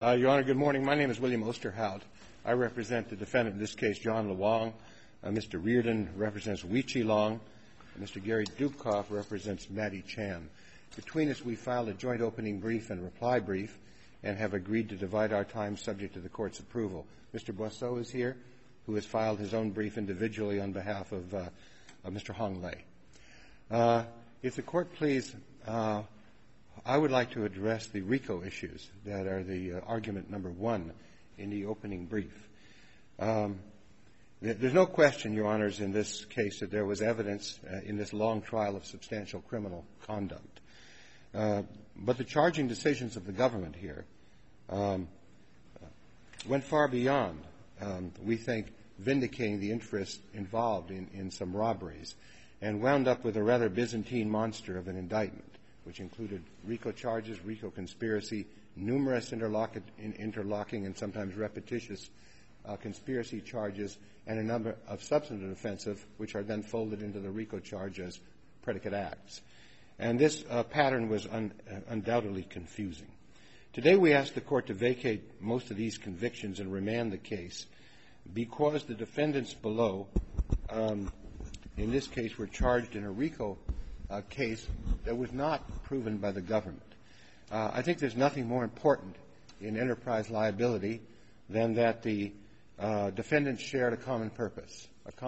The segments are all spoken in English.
Your Honor, good morning. My name is William Osterhout. I represent the defendant in this case, John Luong. Mr. Reardon represents Wee Chi Long. And Mr. Gary Dubkoff represents Matty Chan. Between us, we filed a joint opening brief and reply brief and have agreed to divide our time subject to the Court's approval. Mr. Boisseau is here, who has filed his own brief individually on behalf of Mr. Hong Lei. If the Court please, I would like to address the RICO issues that are the argument number one in the opening brief. There's no question, Your Honors, in this case that there was evidence in this long trial of substantial criminal conduct. But the charging decisions of the government here went far beyond, we think, vindicating the interest involved in some robberies and wound up with a rather Byzantine monster of an indictment, which included RICO charges, RICO conspiracy, numerous interlocking and sometimes repetitious conspiracy charges, and a number of substantive offensive, which are then folded into the RICO charge as predicate acts. And this pattern was undoubtedly confusing. Today we ask the Court to vacate most of these convictions and remand the case because the defendants below, in this case, were charged in a RICO case that was not proven by the government. I think there's nothing more important in enterprise liability than that the defendants shared a common purpose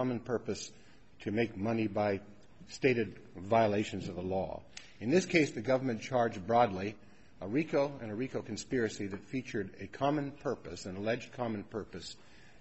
to make money by stated violations of the law. In this case, the government charged broadly a RICO and a RICO conspiracy that featured a common purpose, an alleged common purpose,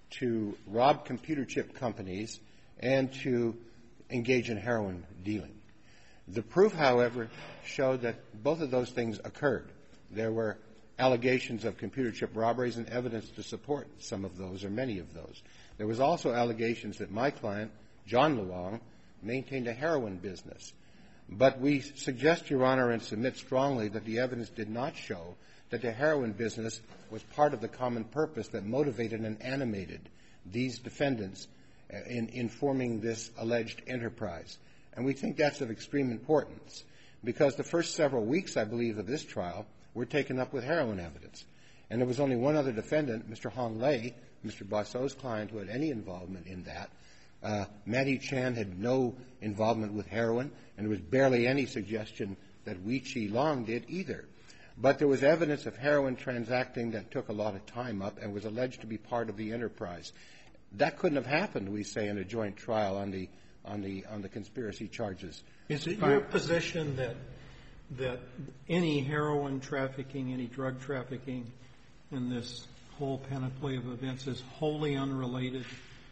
to rob computer chip companies and to engage in heroin dealing. The proof, however, showed that both of those things occurred. There were allegations of computer chip robberies and evidence to support some of those or many of those. There was also allegations that my client, John Luong, maintained a heroin business. But we suggest, Your Honor, and submit strongly that the evidence did not show that the heroin business was part of the common purpose that motivated and animated these defendants in forming this alleged enterprise. And we think that's of extreme importance because the first several weeks, I believe, of this trial were taken up with heroin evidence. And there was only one other defendant, Mr. Hong Lei, Mr. Boisseau's client, who had any involvement in that. Matty Chan had no involvement with heroin, and there was barely any suggestion that Wee Chi Long did either. But there was evidence of heroin transacting that took a lot of time up and was alleged to be part of the enterprise. That couldn't have happened, we say, in a joint trial on the conspiracy charges. Is it your position that any heroin trafficking, any drug trafficking in this whole panoply of events is wholly unrelated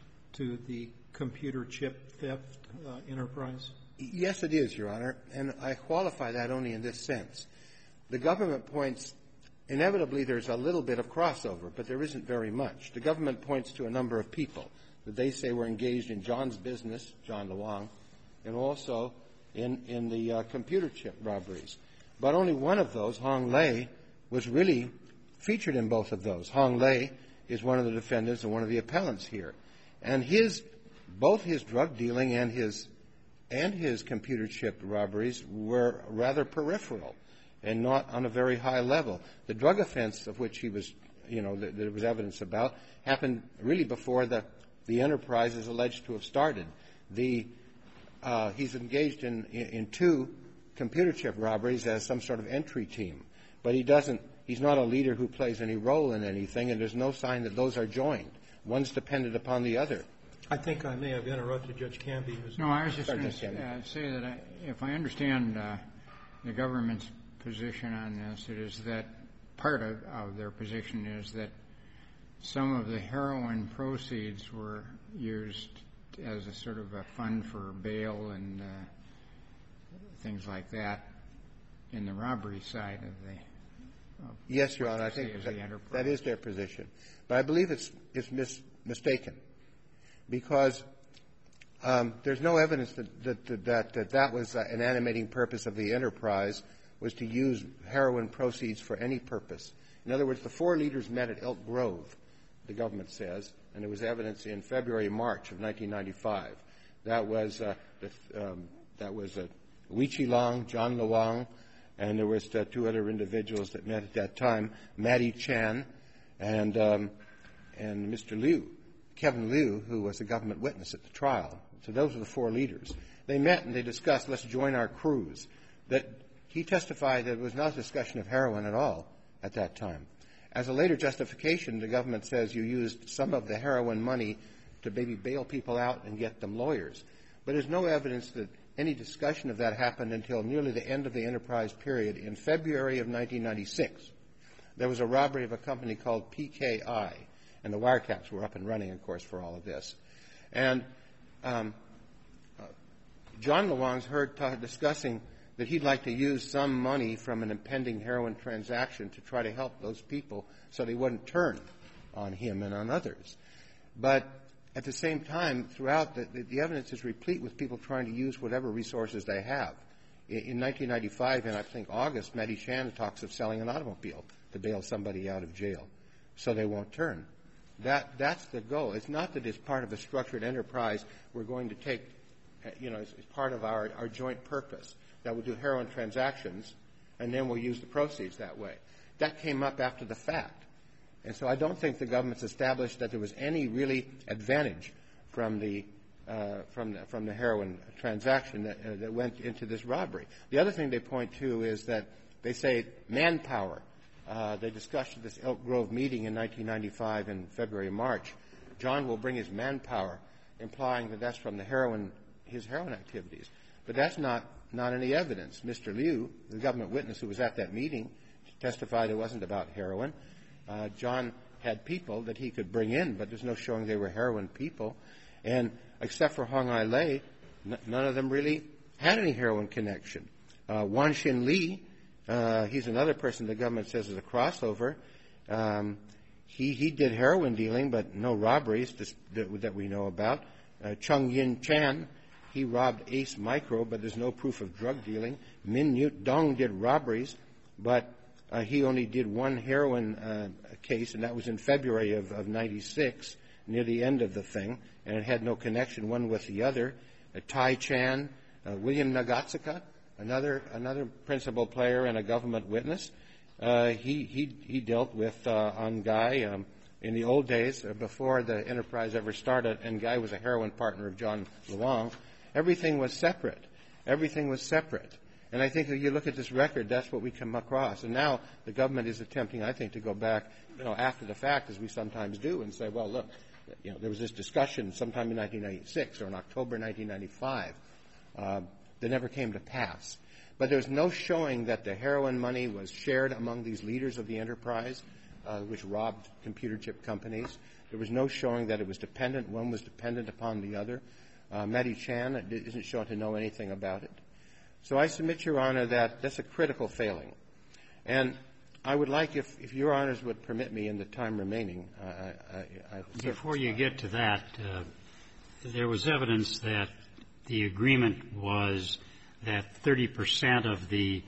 to the computer chip theft enterprise? Yes, it is, Your Honor, and I qualify that only in this sense. The government points, inevitably there's a little bit of crossover, but there isn't very much. The government points to a number of people that they say were engaged in John's business, John Luong, and also in the computer chip robberies. But only one of those, Hong Lei, was really featured in both of those. Hong Lei is one of the defendants and one of the appellants here. And both his drug dealing and his computer chip robberies were rather peripheral and not on a very high level. The drug offense of which he was, that there was evidence about happened really before the enterprise is alleged to have started. He's engaged in two computer chip robberies as some sort of entry team, but he's not a leader who plays any role in anything, and there's no sign that those are joined. One's dependent upon the other. I think I may have interrupted Judge Canby. No, I was just going to say that if I understand the government's position on this, it is that part of their position is that some of the heroin proceeds were used as a sort of a fund for bail and things like that in the robbery side of the yes, Your Honor, I think that is their position. But I believe it's mistaken because there's no evidence that was an animating purpose of the enterprise was to use heroin proceeds for any purpose. In other words, the four leaders met at Elk Grove, the government says, and there was evidence in February, March of 1995. That was Wee Chi Long, John Luong, and there was two other individuals that met at that time, Matty Chan and Mr. Liu, Kevin Liu, who was a government witness at the trial. So those were the four leaders. They met and they discussed, let's join our crews. That he testified that it was not a discussion of heroin at all at that time. As a later justification, the government says you used some of the heroin money to maybe bail people out and get them lawyers. But there's no evidence that any discussion of that happened until nearly the end of the enterprise period. In February of 1996, there was a robbery of a company called PKI, and the wiretaps were up and running, of course, for all of this. And John Luong's heard discussing that he'd like to use some money from an impending heroin transaction to try to help those people so they wouldn't turn on him and on others. But at the same time, throughout, the evidence is replete with people trying to use whatever resources they have. In 1995, in I think August, Matty Chan talks of selling an automobile to bail somebody out of jail so they won't turn. That's the goal. It's not that it's part of a structured enterprise we're going to take, it's part of our joint purpose, that we'll do heroin transactions and then we'll use the proceeds that way. That came up after the fact. And so I don't think the government's established that there was any really advantage from the heroin transaction that went into this robbery. The other thing they point to is that they say manpower. They discussed at this Elk Grove meeting in 1995 in February and March. John will bring his manpower, implying that that's from his heroin activities. But that's not any evidence. Mr. Liu, the government witness who was at that meeting, testified it wasn't about heroin. John had people that he could bring in, but there's no showing they were heroin people. And except for Hong Ai Lei, none of them really had any heroin connection. Wan Xin Li, he's another person the government says is a crossover. He did heroin dealing, but no robberies that we know about. Chung Yin Chan, he robbed Ace Micro, but there's no proof of drug dealing. Min Yut Dong did robberies, but he only did one heroin case, and that was in February of 96, near the end of the thing, and it had no connection one with the other. Tai Chan, William Nagatsuka, another principal player and a government witness, he dealt with Ngai in the old days, before the enterprise ever started, and Ngai was a heroin partner of John Luong. Everything was separate. And I think if you look at this record, that's what we come across. And now the government is attempting, I think, to go back, after the fact, as we sometimes do, and say, well, look, there was this discussion sometime in 1996 or in October 1995 that never came to pass. But there's no showing that the heroin money was shared among these leaders of the enterprise, which robbed computer chip companies. There was no showing that it was dependent. One was dependent upon the other. Matty Chan isn't shown to know anything about it. So I submit, Your Honor, that that's a critical failing. And I would like, if Your Honors would permit me in the time remaining. Before you get to that, there was evidence that the agreement was that 30% of the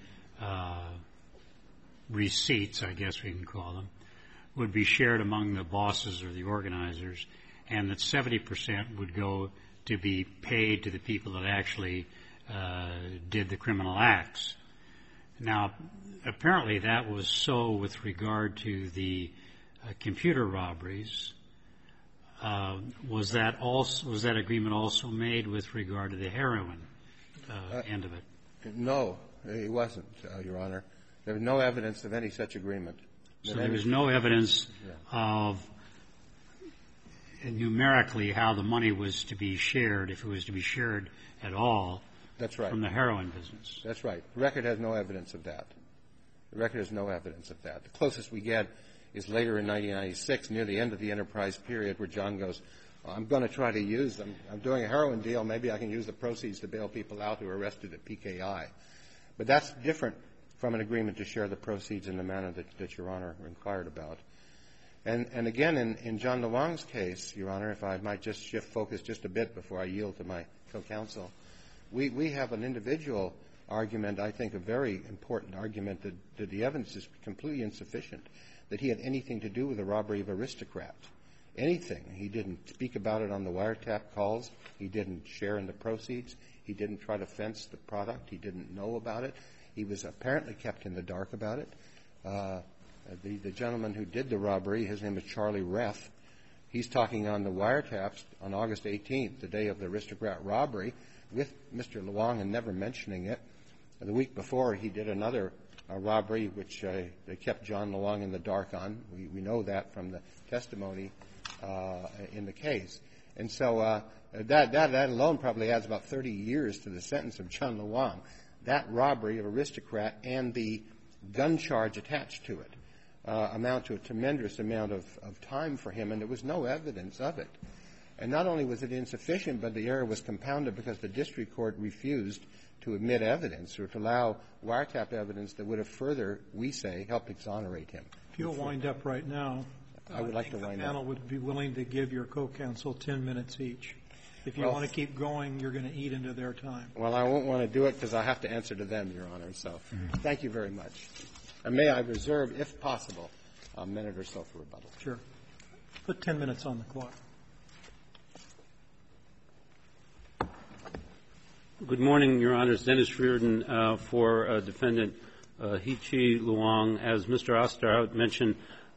receipts, I guess we can call them, would be shared among the bosses or the organizers, and that 70% would go to be paid to the people that actually did the criminal acts. Now, apparently that was so with regard to the computer robberies. Was that agreement also made with regard to the heroin end of it? No, it wasn't, Your Honor. There was no evidence of any such agreement. So there was no evidence of numerically how the money was to be shared, if it was to be shared at all. That's right. From the heroin business. That's right. The record has no evidence of that. The closest we get is later in 1996, near the end of the enterprise period, where John goes, I'm going to try to use them. I'm doing a heroin deal. Maybe I can use the proceeds to bail people out who are arrested at PKI. But that's different from an agreement to share the proceeds in the manner that Your Honor inquired about. And again, in John Luong's case, Your Honor, if I might just shift focus just a bit before I yield to my co-counsel, we have an individual argument, I think a very important argument, that the evidence is completely insufficient, that he had anything to do with the robbery of Aristocrat. Anything. He didn't speak about it on the wiretap calls. He didn't share in the proceeds. He didn't try to fence the product. He didn't know about it. He was apparently kept in the dark about it. The gentleman who did the robbery, his name is Charlie Reff. He's talking on the wiretaps on August 18th, the day of the Aristocrat robbery, with Mr. Luong and never mentioning it. The week before, he did another robbery, which they kept John Luong in the dark on. We know that from the testimony in the case. And so that alone probably adds about 30 years to the sentence of John Luong. That robbery of Aristocrat and the gun charge attached to it amount to a tremendous amount of time for him, and there was no evidence of it. And not only was it insufficient, but the error was compounded because the district court refused to admit evidence or to allow wiretap evidence that would have further, we say, helped exonerate him. If you'll wind up right now, I would like to wind up. The panel would be willing to give your co-counsel 10 minutes each. If you want to keep going, you're going to eat into their time. Well, I won't want to do it because I have to answer to them, Your Honor. So thank you very much. And may I reserve, if possible, a minute or so for rebuttal. Sure. Put 10 minutes on the clock. Good morning, Your Honors. Dennis Reardon for Defendant Hee Chi Luong. As Mr. Osterhout mentioned,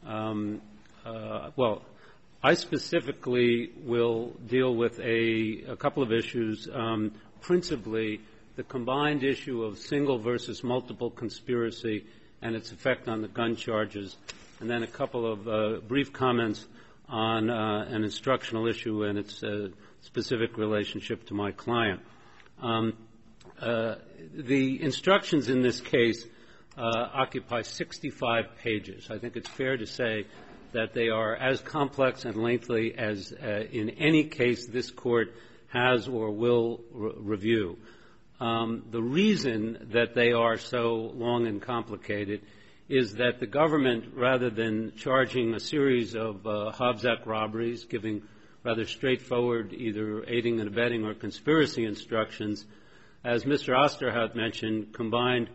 I specifically will deal with a couple of issues, principally the combined issue of single versus multiple conspiracy and its effect on the gun charges, and then a couple of brief comments on an instructional issue and its specific relationship to my client. The instructions in this case occupy 65 pages. I think it's fair to say that they are as complex and lengthy as in any case this Court has or will review. The reason that they are so long and complicated is that the government, rather than charging a series of Hobbs Act robberies, giving rather straightforward either aiding and abetting or conspiracy instructions, as Mr. Osterhout mentioned, combined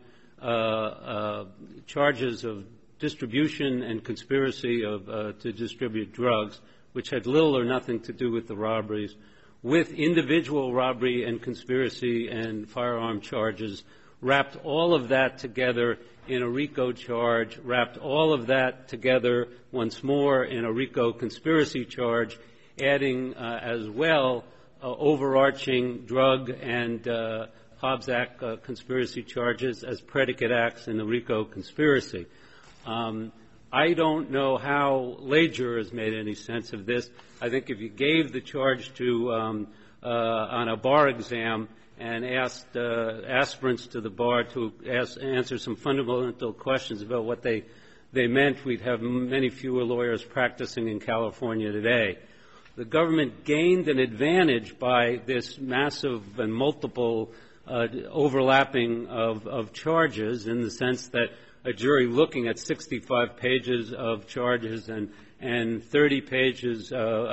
charges of distribution and conspiracy to distribute drugs, which had little or nothing to do with the robberies, with individual robbery and conspiracy and firearm charges, wrapped all of that together in a RICO charge, wrapped all of that together once more in a RICO conspiracy charge, adding as well overarching drug and Hobbs Act conspiracy charges as predicate acts in the RICO conspiracy. I don't know how lay jurors made any sense of this. I think if you gave the charge to on a bar exam and asked aspirants to the bar to answer some fundamental questions about what they meant, we'd have many fewer lawyers practicing in California today. The government gained an advantage by this massive and multiple overlapping of charges, in the sense that a jury looking at 65 pages of charges and 30 pages,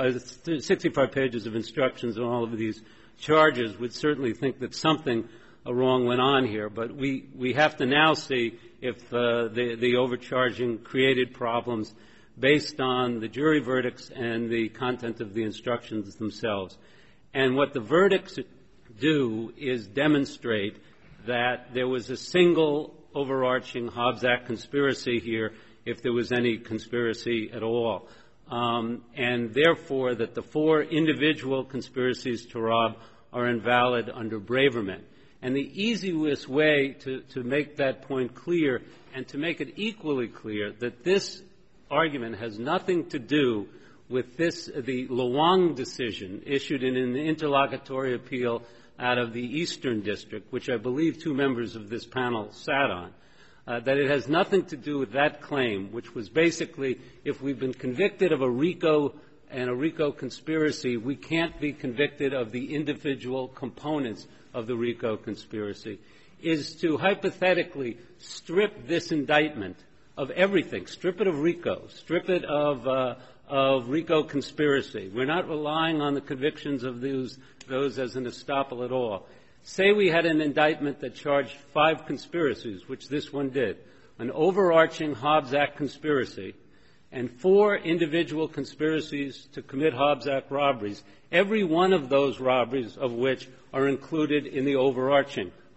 65 pages of instructions on all of these charges would certainly think that something wrong went on here. But we have to now see if the overcharging created problems based on the jury verdicts and the content of the instructions themselves. And what the verdicts do is demonstrate that there was a single overarching Hobbs Act conspiracy here, if there was any conspiracy at all, and therefore that the 4 individual conspiracies to rob are invalid under Braverman. And the easiest way to make that point clear and to make it equally clear that this argument has nothing to do with the Luong decision issued in an interlocutory appeal out of the Eastern District, which I believe 2 members of this panel sat on, that it has nothing to do with that claim, which was basically, if we've been convicted of a RICO and a RICO conspiracy, we can't be convicted of the individual components of the RICO conspiracy, is to hypothetically strip this indictment of everything, strip it of RICO, strip it of RICO conspiracy. We're not relying on the convictions of those as an estoppel at all. Say we had an indictment that charged 5 conspiracies, which this one did, an overarching Hobbs Act conspiracy, and 4 individual conspiracies to commit Hobbs Act robberies, every one of those robberies of which are included in the overarching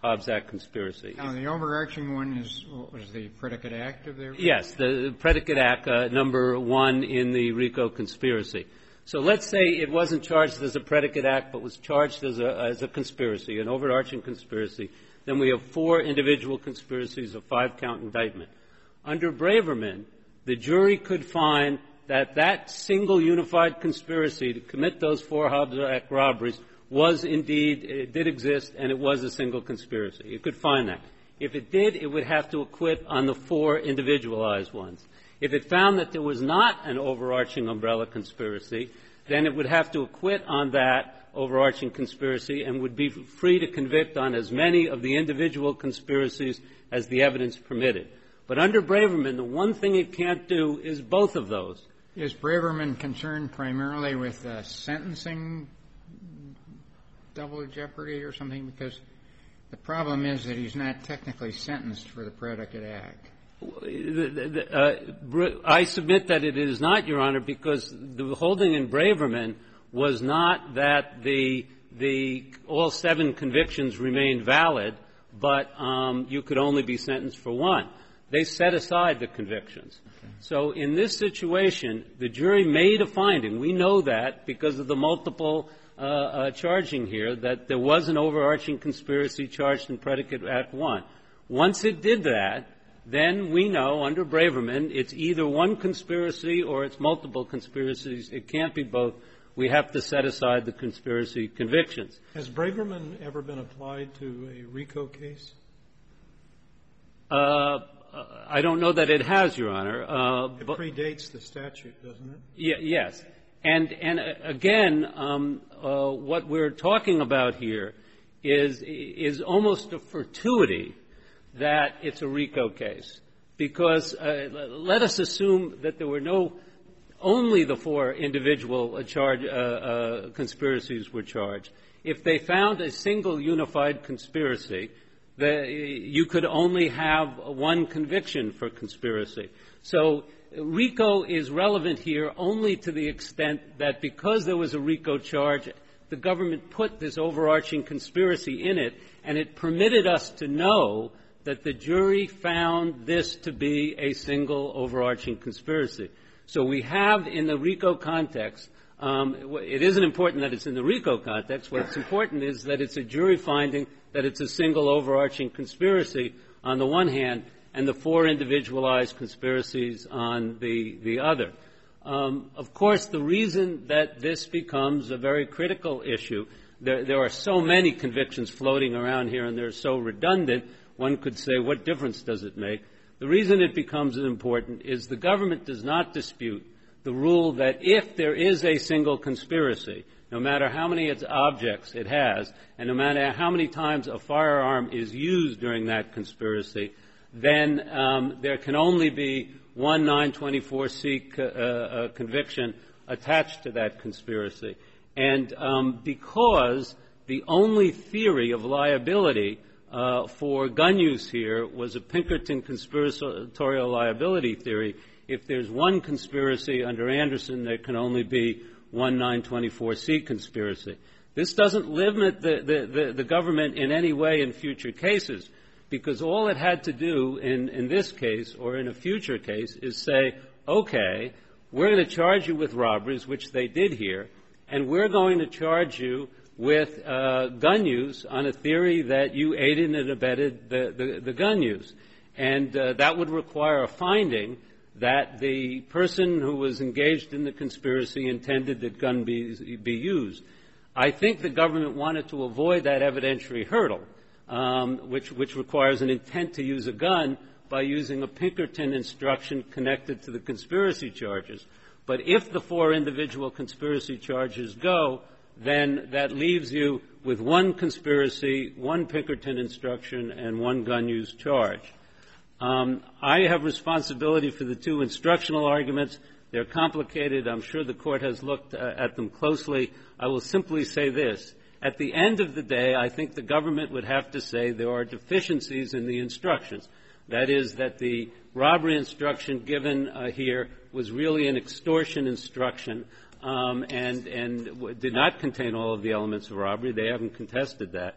Hobbs Act conspiracy. Now, the overarching one was the predicate act of the... Yes, the predicate act number 1 in the RICO conspiracy. So let's say it wasn't charged as a predicate act, but was charged as a conspiracy, an overarching conspiracy. Then we have 4 individual conspiracies, a 5-count indictment. Under Braverman, the jury could find that that single unified conspiracy to commit those 4 Hobbs Act robberies was indeed, it did exist, and it was a single conspiracy. It could find that. If it did, it would have to acquit on the 4 individualized ones. If it found that there was not an overarching umbrella conspiracy, then it would have to acquit on that overarching conspiracy and would be free to convict on as many of the individual conspiracies as the evidence permitted. But under Braverman, the one thing it can't do is both of those. Is Braverman concerned primarily with sentencing double jeopardy or something? Because the problem is that he's not technically sentenced for the predicate act. I submit that it is not, Your Honor, because the holding in Braverman was not that all 7 convictions remained valid, but you could only be sentenced for 1. They set aside the convictions. Okay. So in this situation, the jury made a finding. We know that because of the multiple charging here, that there was an overarching conspiracy charged in Predicate Act 1. Once it did that, then we know under Braverman it's either one conspiracy or it's multiple conspiracies. It can't be both. We have to set aside the conspiracy convictions. Has Braverman ever been applied to a RICO case? I don't know that it has, Your Honor. It predates the statute, doesn't it? Yes. And again, what we're talking about here is almost a fortuity that it's a RICO case, because let us assume that there were only the 4 individual conspiracies were charged. If they found a single unified conspiracy, you could only have 1 conviction for conspiracy. So RICO is relevant here only to the extent that because there was a RICO charge, the government put this overarching conspiracy in it, and it permitted us to know that the jury found this to be a single overarching conspiracy. So we have in the RICO context, it isn't important that it's in the RICO context. What's important is that it's a jury finding that it's a single overarching conspiracy on the one hand and the 4 individualized conspiracies on the other. Of course, the reason that this becomes a very critical issue, there are so many convictions floating around here and they're so redundant, one could say, what difference does it make? The reason it becomes important is the government does not dispute the rule that if there is a single conspiracy, no matter how many objects it has, and no matter how many times a firearm is used during that conspiracy, then there can only be one 924C conviction attached to that conspiracy. And because the only theory of liability for gun use here was a Pinkerton conspiratorial liability theory, if there's one conspiracy under Anderson, there can only be one 924C conspiracy. This doesn't limit the government in any way in future cases, because all it had to do in this case or in a future case is say, okay, we're going to charge you with robberies, which they did here, and we're going to charge you with gun use on a theory that you aided and abetted the gun use. And that would require a finding that the person who was engaged in the conspiracy intended that gun be used. I think the government wanted to avoid that evidentiary hurdle, which requires an intent to use a gun by using a Pinkerton instruction connected to the conspiracy charges. But if the 4 individual conspiracy charges go, then that leaves you with one conspiracy, one Pinkerton instruction, and one gun use charge. I have responsibility for the 2 instructional arguments. They're complicated. I'm sure the Court has looked at them closely. I will simply say this. At the end of the day, I think the government would have to say there are deficiencies in the instructions. That is, that the robbery instruction given here was really an extortion instruction and did not contain all of the elements of robbery. They haven't contested that.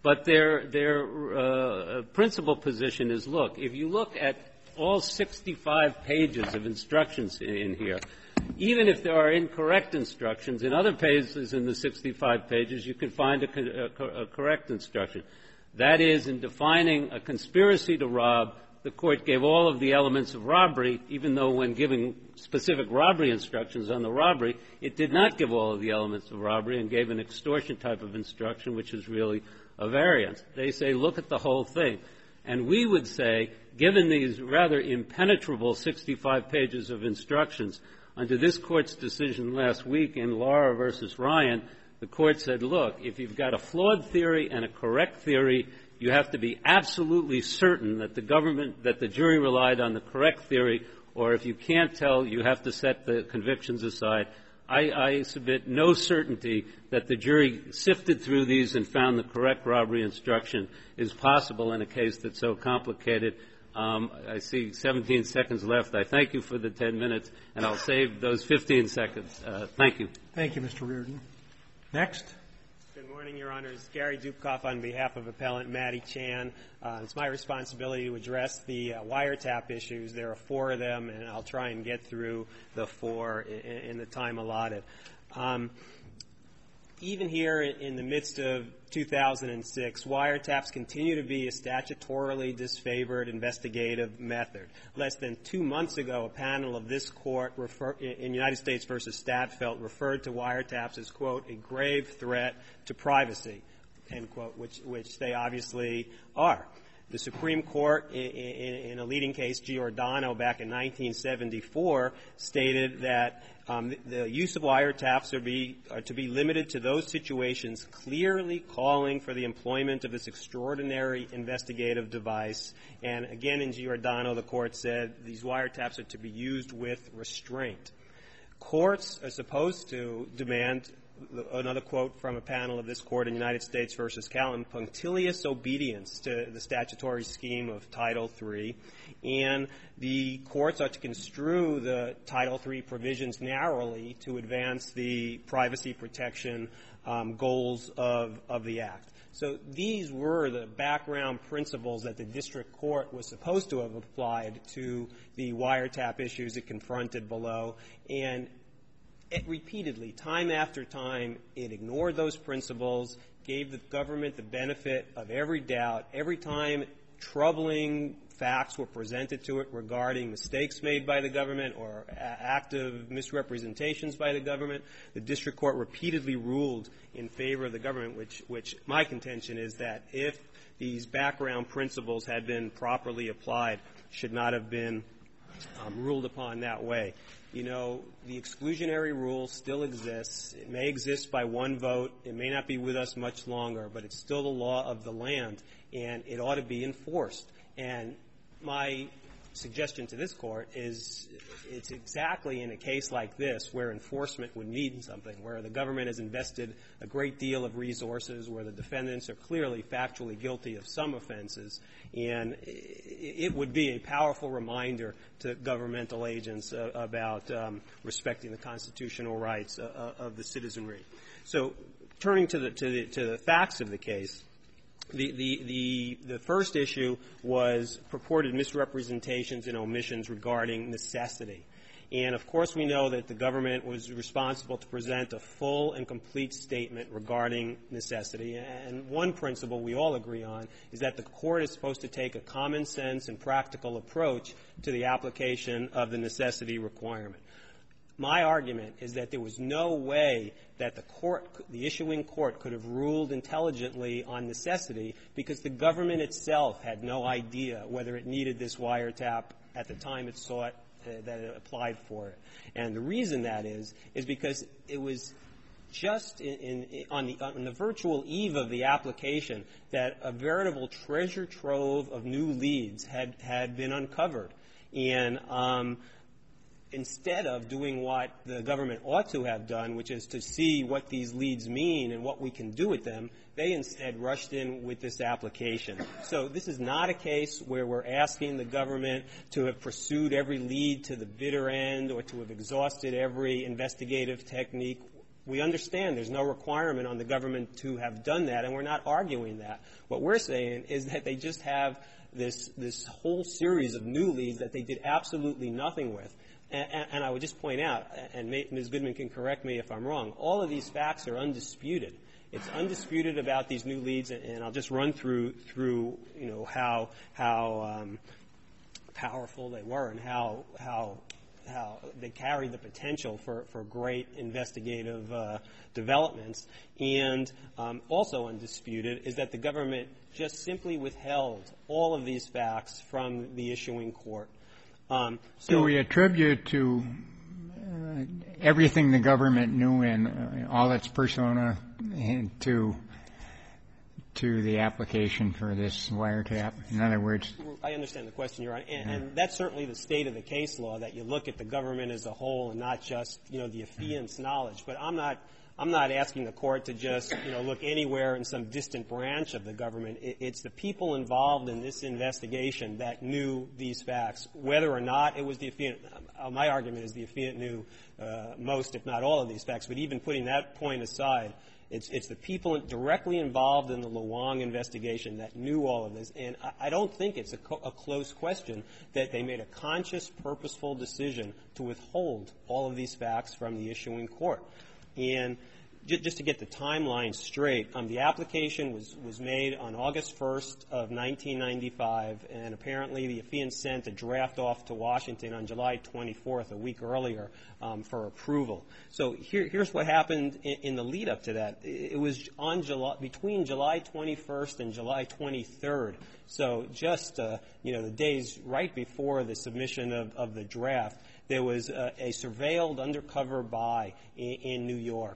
But their principal position is, look, if you look at all 65 pages of instructions in here, even if there are incorrect instructions, in other pages in the 65 pages, you can find a correct instruction. That is, in defining a conspiracy to rob, the Court gave all of the elements of robbery, even though when giving specific robbery instructions on the robbery, it did not give all of the elements of robbery and gave an extortion type of instruction, which is really a variance. They say, look at the whole thing. And we would say, given these rather impenetrable 65 pages of instructions, under this Court's decision last week in Lara versus Ryan, the Court said, look, if you've got a flawed theory and a correct theory, you have to be absolutely certain that the jury relied on the correct theory, or if you can't tell, you have to set the convictions aside. I submit no certainty that the jury sifted through these and found the correct robbery instruction is possible in a case that's so complicated. I see 17 seconds left. I thank you for the 10 minutes, and I'll save those 15 seconds. Thank you. Thank you, Mr. Reardon. Next. Good morning, Your Honors. Gary Dubkoff on behalf of Appellant Matty Chan. It's my responsibility to address the wiretap issues. There are 4 of them, and I'll try and get through the 4 in the time allotted. Even here in the midst of 2006, wiretaps continue to be a statutorily disfavored investigative method. Less than 2 months ago, a panel of this Court in United States v. Stadtfeld referred to wiretaps as, quote, a grave threat to privacy, end quote, which they obviously are. The Supreme Court, in a leading case, Giordano, back in 1974, stated that the use of wiretaps are to be limited to those situations clearly calling for the employment of this extraordinary investigative device. And again, in Giordano, the Court said these wiretaps are to be used with restraint. Courts are supposed to demand, another quote from a panel of this Court in United States v. Callan, punctilious obedience to the statutory scheme of Title III, and the courts are to construe the Title III provisions narrowly to advance the privacy protection goals of the Act. So these were the background principles that the district court was supposed to have applied to the wiretap issues it confronted below, and it repeatedly, time after time, it ignored those principles, gave the government the benefit of every doubt. Every time troubling facts were presented to it regarding mistakes made by the government or active misrepresentations by the government, the district court repeatedly ruled in favor of the government, which my contention is that if these background principles had been properly applied, should not have been ruled upon that way. You know, the exclusionary rule still exists. It may exist by one vote. It may not be with us much longer, but it's still the law of the land, and it ought to be enforced. And my suggestion to this Court is it's exactly in a case like this where enforcement would mean something, where the government has invested a great deal of resources, where the defendants are clearly factually guilty of some offenses, and it would be a powerful reminder to governmental agents about respecting the constitutional rights of the citizenry. So turning to the facts of the case, the first issue was purported misrepresentations and omissions regarding necessity. And, of course, we know that the government was responsible to present a full and complete statement regarding necessity. And one principle we all agree on is that the court is supposed to take a common sense and practical approach to the application of the necessity requirement. My argument is that there was no way that the issuing court could have ruled intelligently on necessity because the government itself had no idea whether it needed this wiretap at the time it sought that it applied for it. And the reason that is because it was just on the virtual eve of the application that a veritable treasure trove of new leads had been uncovered. And instead of doing what the government ought to have done, which is to see what these leads mean and what we can do with them, they instead rushed in with this application. So this is not a case where we're asking the government to have pursued every lead to the bitter end or to have exhausted every investigative technique. We understand there's no requirement on the government to have done that, and we're not arguing that. What we're saying is that they just have this whole series of new leads that they did absolutely nothing with. And I would just point out, and Ms. Goodman can correct me if I'm wrong, all of these facts are undisputed. It's undisputed about these new leads, and I'll just run through you know, how powerful they were and how they carried the potential for great investigative developments. And also undisputed is that the government just simply withheld all of these facts from the issuing court. Do we attribute to everything the government knew in all its persona to the application for this wiretap? In other words, I understand the question, Your Honor, and that's certainly the state of the case law, that you look at the government as a whole and not just, you know, the affiant's knowledge. But I'm not asking the court to just, you know, look anywhere in some distant branch of the government. It's the people involved in this investigation that knew these facts, whether or not it was the affiant. My argument is the affiant knew most, if not all, of these facts. But even putting that point aside, it's the people directly involved in the Luong investigation that knew all of this. And I don't think it's a close question that they made a conscious, purposeful decision to withhold all of these facts from the issuing court. And just to get the timeline straight, the application was made on August 1st of 1995, and apparently the affiant sent a draft off to Washington on July 24th, a week earlier, for approval. So here's what happened in the lead up to that. It was between July 21st and July 23rd. So just you know, the days right before the submission of the draft, there was a surveilled undercover buy in New York.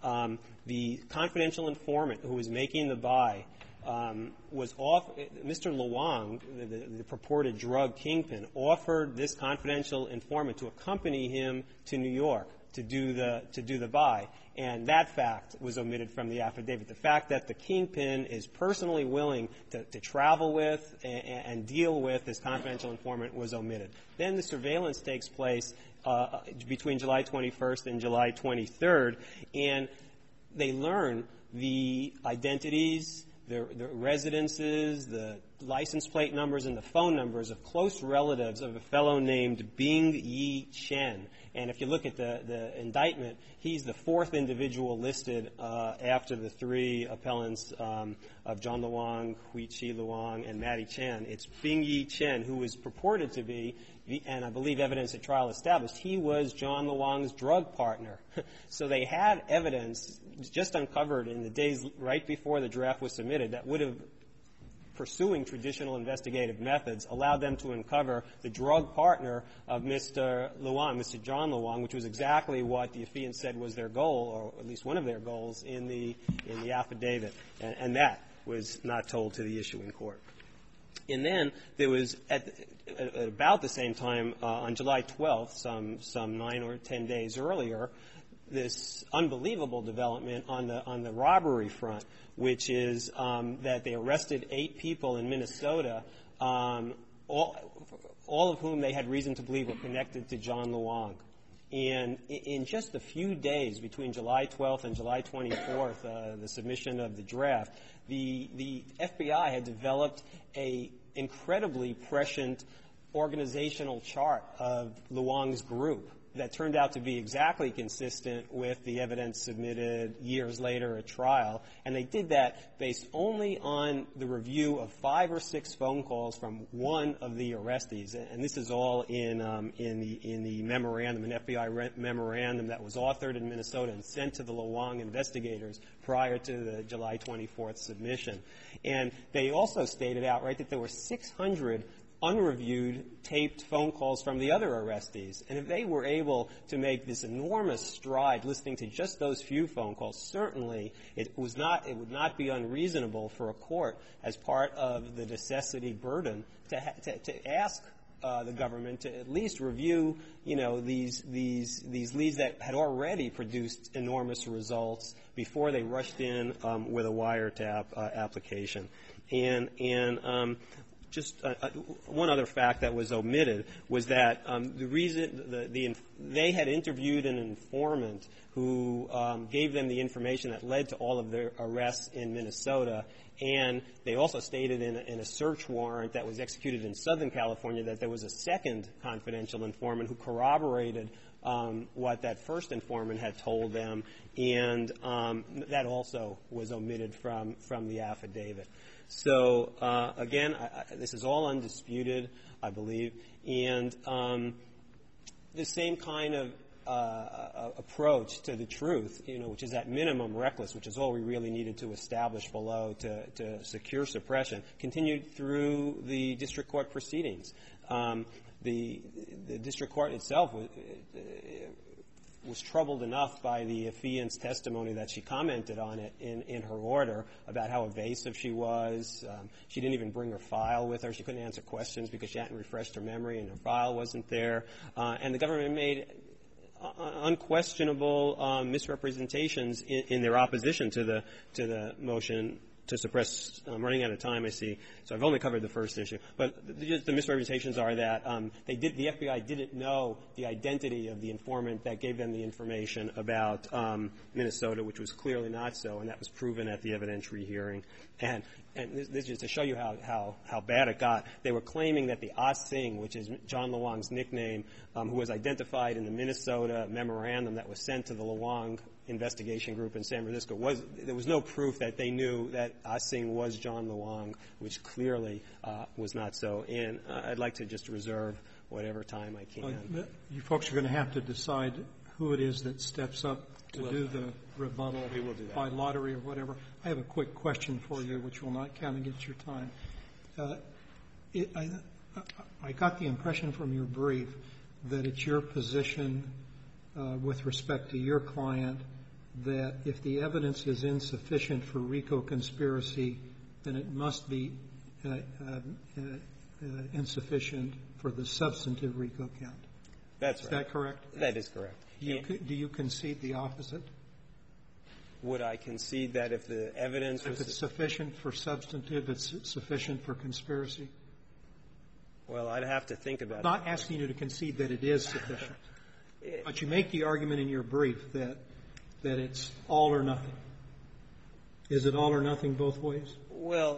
The confidential informant who was making the buy was Mr. Luong, the purported drug kingpin, offered this confidential informant to accompany him to New York to do the buy. And that fact was omitted from the affidavit. The fact that the kingpin is personally willing to travel with and deal with this confidential informant was omitted. Then the surveillance takes place between July 21st and July 23rd, and they learn the identities, the residences, the license plate numbers, and the phone numbers of close relatives of a fellow named Bing Yi Chen. And if you look at the indictment, he's the fourth individual listed after the three appellants of John Luong, Hui Chi Luong, and Matty Chen. It's Bing Yi Chen, who was purported to be, and I believe evidence at trial established, he was John Luong's drug partner. So they had evidence just uncovered in the days right before the draft was submitted that would have, pursuing traditional investigative methods, allowed them to uncover the drug partner of Mr. Luong, Mr. John Luong, which was exactly what the affiant said was their goal, or at least one of their goals, in the affidavit. And that was not told to the issuing court. And then there was, at about the same time, on July 12th, some 9 or 10 days earlier, this unbelievable development on the robbery front, which is that they arrested 8 people in Minnesota, all of whom they had reason to believe were connected to John Luong. And in just a few days between July 12th and July 24th, the submission of the draft, the FBI had developed a incredibly prescient organizational chart of Luong's group that turned out to be exactly consistent with the evidence submitted years later at trial. And they did that based only on the review of 5 or 6 phone calls from one of the arrestees. And this is all in the memorandum, an FBI memorandum that was authored in Minnesota and sent to the Luong investigators prior to the July 24th submission. And they also stated outright that there were 600 unreviewed taped phone calls from the other arrestees. And if they were able to make this enormous stride listening to just those few phone calls, certainly it would not be unreasonable for a court, as part of the necessity burden, to ask the government to at least review, you know, these leads that had already produced enormous results before they rushed in with a wiretap application. And Just one other fact that was omitted was that the reason they had interviewed an informant who gave them the information that led to all of their arrests in Minnesota, and they also stated in a search warrant that was executed in Southern California that there was a second confidential informant who corroborated what that first informant had told them, and that also was omitted from the affidavit. So, again, this is all undisputed, I believe, and the same kind of approach to the truth, which is at minimum reckless, which is all we really needed to establish below to secure suppression, continued through the district court proceedings. The district court itself was troubled enough by the affiant's testimony that she commented on it in her order about how evasive she was. She didn't even bring her file with her. She couldn't answer questions because she hadn't refreshed her memory and her file wasn't there. And the government made unquestionable misrepresentations in their opposition to the motion to suppress. I'm running out of time, I see, so I've only covered the first issue. But the misrepresentations are that the FBI didn't know the identity of the informant that gave them the information about Minnesota, which was clearly not so, and that was proven at the evidentiary hearing. And this is to show you how bad it got. They were claiming that the Ah Sing, which is John Luong's nickname, who was identified in the Minnesota memorandum that was sent to the Luong investigation group in San Francisco, there was no proof that they knew that Ah Sing was John Luong, which clearly was not so. And I'd like to just reserve whatever time I can. You folks are going to have to decide who it is that steps up to do the rebuttal by lottery or whatever. I have a quick question for you, which will not count against your time. I got the impression from your brief that it's your position with respect to your client that if the evidence is insufficient for RICO conspiracy, then it must be insufficient for the substantive RICO count. That's right. Is that correct? That is correct. Do you concede the opposite? Would I concede that if the evidence was... If it's sufficient for substantive, it's sufficient for conspiracy? Well, I'd have to think about it. I'm not asking you to concede that it is sufficient. But you make the argument in your brief that it's all or nothing. Is it all or nothing both ways? Well,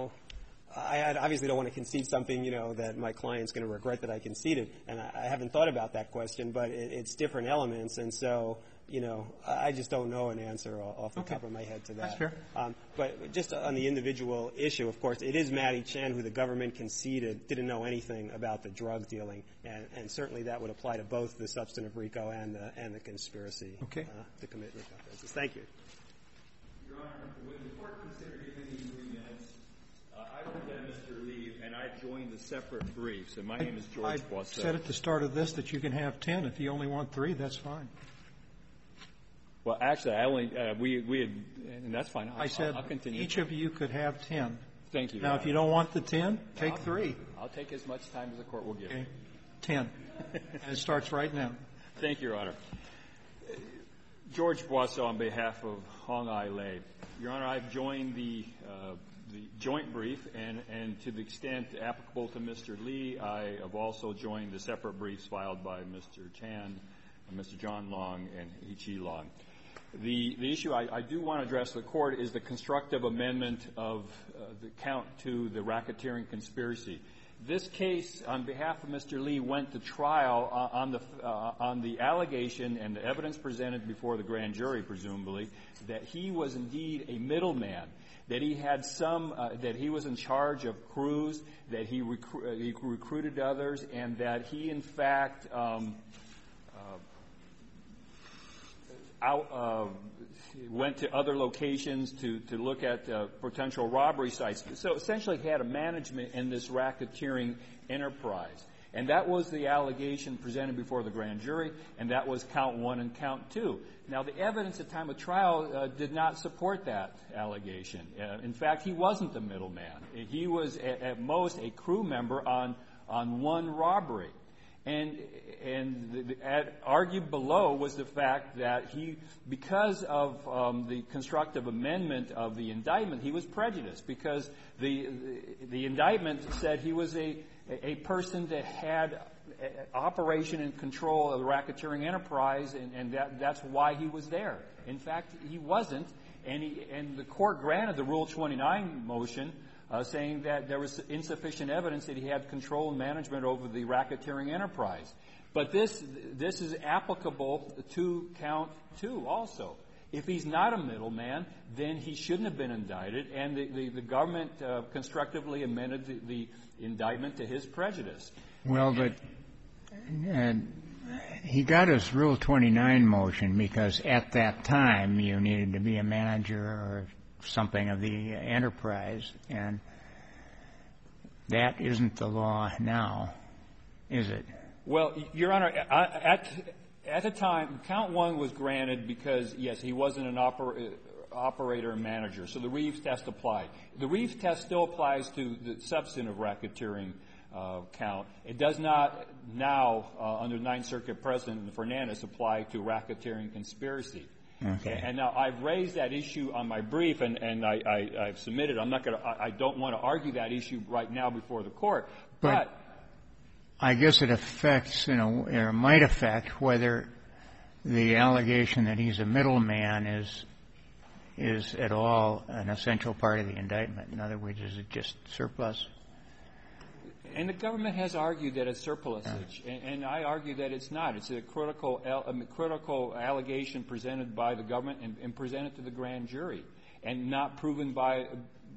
I obviously don't want to concede something, that my client's going to regret that I conceded. And I haven't thought about that question, but it's different elements. And so, I just don't know an answer off the top of my head to that. That's fair. But just on the individual issue, of course, it is Matty Chan who the government conceded didn't know anything about the drug dealing. And certainly that would apply to both the substantive RICO and the conspiracy to commit RICO offenses. Thank you. Your Honor, when the court considered giving me 3 minutes, I looked at Mr. Lee, and I joined the separate briefs. And my name is George Boisseau. I said at the start of this that you can have 10. If you only want 3, that's fine. Well, actually, I only we had, and that's fine. I said I'll continue. Each of you could have 10. Thank you. Now, if you don't want the 10, take 3. I'll take as much time as the court will give me. 10. And it starts right now. Thank you, Your Honor. George Boisseau on behalf of Hong Ai Lei. Your Honor, I've joined the joint brief, and to the extent applicable to Mr. Lee, I have also joined the separate briefs filed by Mr. Chan, Mr. John Long, and He-Chi Long. The issue I do want to address to the court is the constructive amendment of the count to the racketeering conspiracy. This case, on behalf of Mr. Lee, went to trial on the allegation and the evidence presented before the grand jury, presumably, that he was indeed a middleman, that he had that he was in charge of crews, that he recruited others, and that he, in fact, went to other locations to look at potential robbery sites. So essentially he had a management in this racketeering enterprise. And that was the allegation presented before the grand jury, and that was count 1 and count 2. Now, the evidence at time of trial did not support that allegation. In fact, he wasn't the middleman. He was, at most, a crew member on one robbery. And argued below was the fact that because of the constructive amendment of the indictment, he was prejudiced because the indictment said he was a person that had operation and control of the racketeering enterprise, and that's why he was there. In fact, he wasn't, and the court granted the Rule 29 motion, saying that there was insufficient evidence that he had control and management over the racketeering enterprise. But this is applicable to count 2 also. If he's not a middleman, then he shouldn't have been indicted, and the government constructively amended the indictment to his prejudice. Well, but he got his Rule 29 motion because at that time you needed to be a manager or something of the enterprise, and that isn't the law now, is it? Well, Your Honor, at the time, count 1 was granted because, yes, he wasn't an operator and manager, so the Reeves test applied. The Reeves test still applies to the substantive racketeering count. It does not now, under Ninth Circuit President Fernandez, apply to racketeering conspiracy. Okay. And now I've raised that issue on my brief, and I've submitted. I don't want to argue that issue right now before the court. But I guess it affects, or might affect whether the allegation that he's a middleman is at all an essential part of the indictment. In other words, is it just surplus? And the government has argued that it's surplusage, and I argue that it's not. It's a critical allegation presented by the government and presented to the grand jury, and not proven by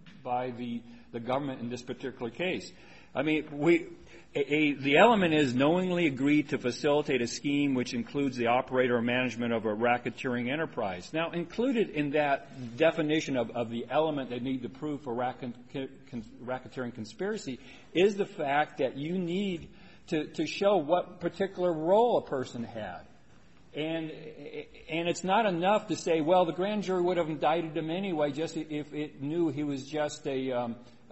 the government in this particular case. I mean, the element is knowingly agreed to facilitate a scheme which includes the operator or management of a racketeering enterprise. Now, included in that definition of the element they need to prove for racketeering conspiracy is the fact that you need to show what particular role a person had. And it's not enough to say, well, the grand jury would have indicted him anyway just if it knew he was just a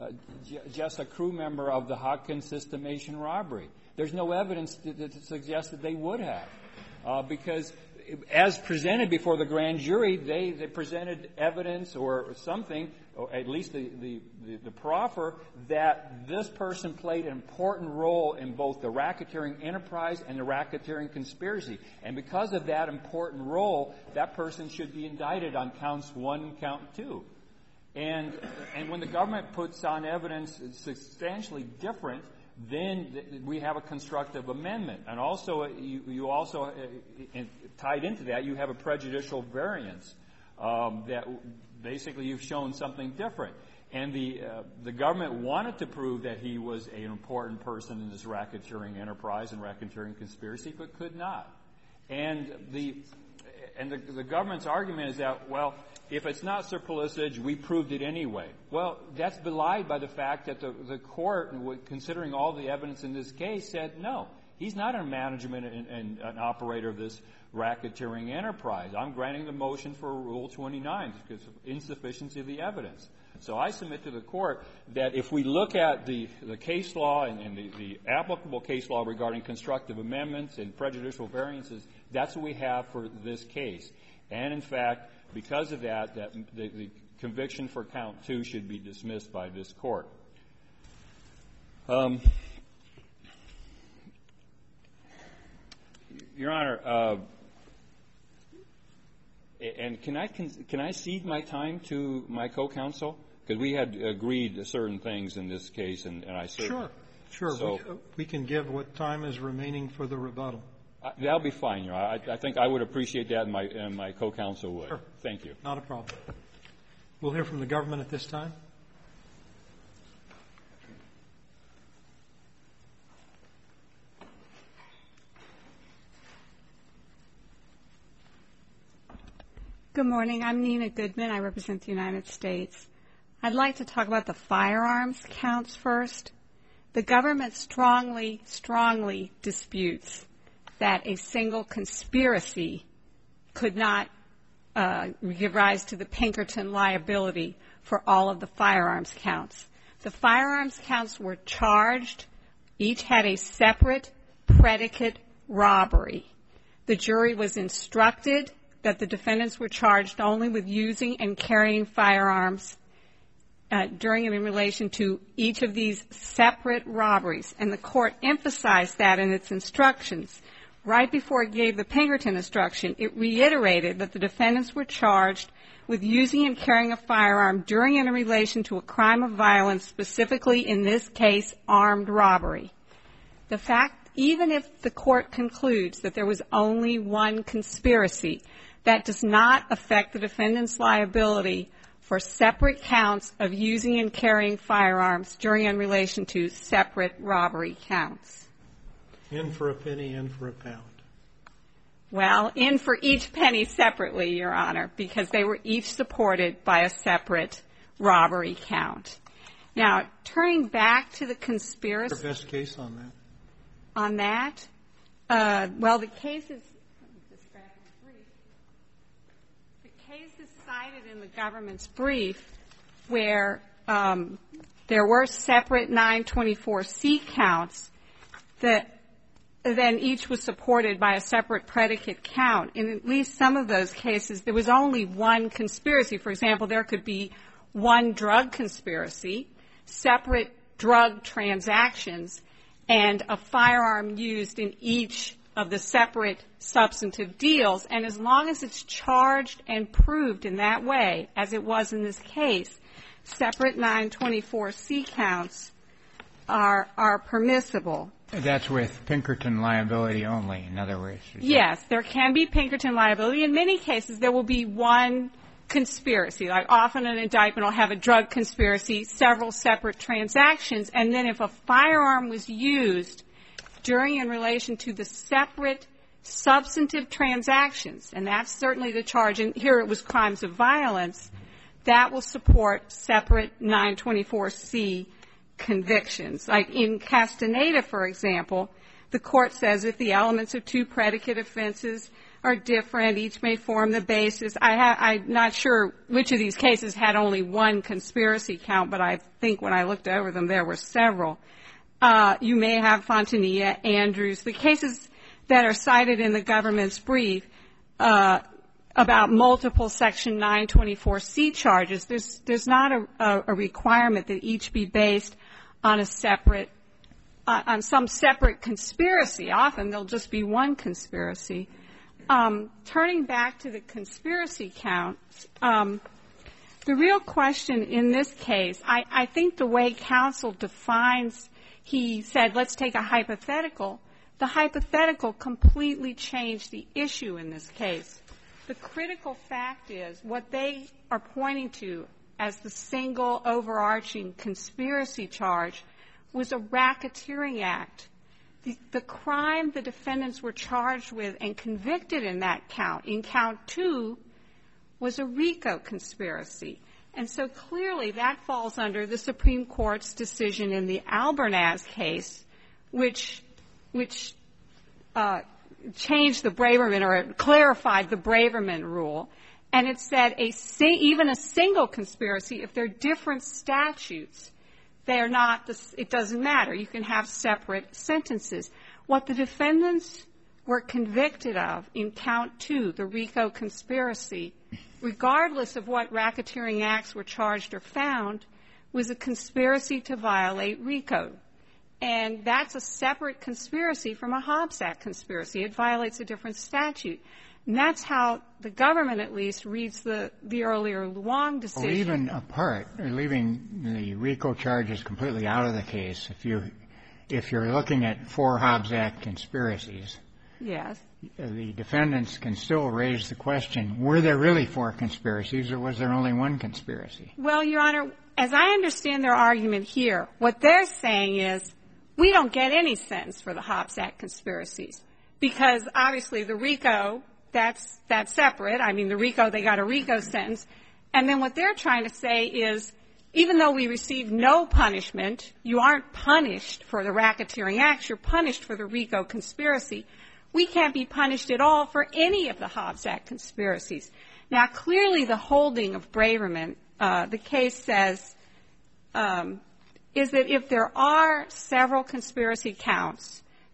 crew member of the Hodgkin systemation robbery. There's no evidence to suggest that they would have, because as presented before the grand jury, they presented evidence or something, or at least the proffer, that this person played an important role in both the racketeering enterprise and the racketeering conspiracy. And because of that important role, that person should be indicted on counts 1 and count 2. And when the government puts on evidence substantially different, then we have a constructive amendment. And also, you also, tied into that, you have a prejudicial variance that basically you've shown something different. And the government wanted to prove that he was an important person in this racketeering enterprise and racketeering conspiracy, but could not. And the government's argument is that, well, if it's not surplusage, we proved it anyway. Well, that's belied by the fact that the court, considering all the evidence in this case, said, no, he's not a management and an operator of this racketeering enterprise. I'm granting the motion for Rule 29 because of insufficiency of the evidence. So I submit to the court that if we look at the case law and the applicable case law regarding constructive amendments and prejudicial variances, that's what we have for this case. And, in fact, because of that, the conviction for count 2 should be dismissed by this court. Your Honor, and can I cede my time to my co-counsel? Because we had agreed to certain things in this case, and I certainly... Sure. So, we can give what time is remaining for the rebuttal. That'll be fine, Your Honor. I think I would appreciate that, and my co-counsel would. Sure. Thank you. Not a problem. We'll hear from the government at this time. Good morning. I'm Nina Goodman. I represent the United States. I'd like to talk about the firearms counts first. The government strongly disputes that a single conspiracy could not give rise to the Pinkerton liability for all of the firearms counts. The firearms counts were charged. Each had a separate predicate robbery. The jury was instructed that the defendants were charged only with using and carrying firearms during and in relation to each of these separate robberies. And the court emphasized that in its instructions. Right before it gave the Pinkerton instruction, it reiterated that the defendants were charged with using and carrying a firearm during and in relation to a crime of violence, specifically in this case, armed robbery. The fact, even if the court concludes that there was only one conspiracy, that does not affect the defendant's liability for separate counts of using and carrying firearms during and in relation to separate robbery counts. In for a penny, in for a pound. Well, in for each penny separately, Your Honor, because they were each supported by a separate robbery count. Now, turning back to the conspiracy. What's your best case on that? On that? Well, the case is cited in the government's brief where there were separate 924C counts that then each was supported by a separate predicate count. In at least some of those cases, there was only one conspiracy. For example, there could be one drug conspiracy, separate drug transactions, and a firearm used in each of the separate substantive deals. And as long as it's charged and proved in that way, as it was in this case, separate 924C counts are permissible. That's with Pinkerton liability only, in other words. Yes, there can be Pinkerton liability. In many cases, there will be one conspiracy. Like often an indictment will have a drug conspiracy, several separate transactions, and then if a firearm was used during in relation to the separate substantive transactions, and that's certainly the charge, and here it was crimes of violence, that will support separate 924C convictions. Like in Castaneda, for example, the court says if the elements of two predicate offenses are different, each may form the basis. I'm not sure which of these cases had only one conspiracy count, but I think when I looked over them, there were several. You may have Fontanilla, Andrews. The cases that are cited in the government's brief about multiple Section 924C charges, there's not a requirement that each be based on a separate, on some separate conspiracy. Often there'll just be one conspiracy. Turning back to the conspiracy counts, the real question in this case, I think the way counsel defines, he said, let's take a hypothetical. The hypothetical completely changed the issue in this case. The critical fact is what they are pointing to as the single overarching conspiracy charge was a racketeering act. The crime the defendants were charged with and convicted in that count, in count 2, was a RICO conspiracy. And so clearly that falls under the Supreme Court's decision in the Albernaz case, which changed the Braverman, or it clarified the Braverman rule. And it said even a single conspiracy, if they're different statutes, they're not, it doesn't matter. You can have separate sentences. What the defendants were convicted of in count 2, the RICO conspiracy, regardless of what racketeering acts were charged or found, was a conspiracy to violate RICO. And that's a separate conspiracy from a Hobbs Act conspiracy. It violates a different statute. And that's how the government, at least, reads the earlier Luong decision. Well, even apart, or leaving the RICO charges completely out of the case, if you're looking at 4 Hobbs Act conspiracies, yes, the defendants can still raise the question, were there really 4 conspiracies or was there only one conspiracy? Well, Your Honor, as I understand their argument here, what they're saying is we don't get any sentence for the Hobbs Act conspiracies because obviously the RICO, that's separate. I mean, the RICO, they got a RICO sentence. And then what they're trying to say is even though we receive no punishment, you aren't punished for the racketeering acts, you're punished for the RICO conspiracy. We can't be punished at all for any of the Hobbs Act conspiracies. Now, clearly the holding of Braverman, the case says, is that if there are several conspiracy counts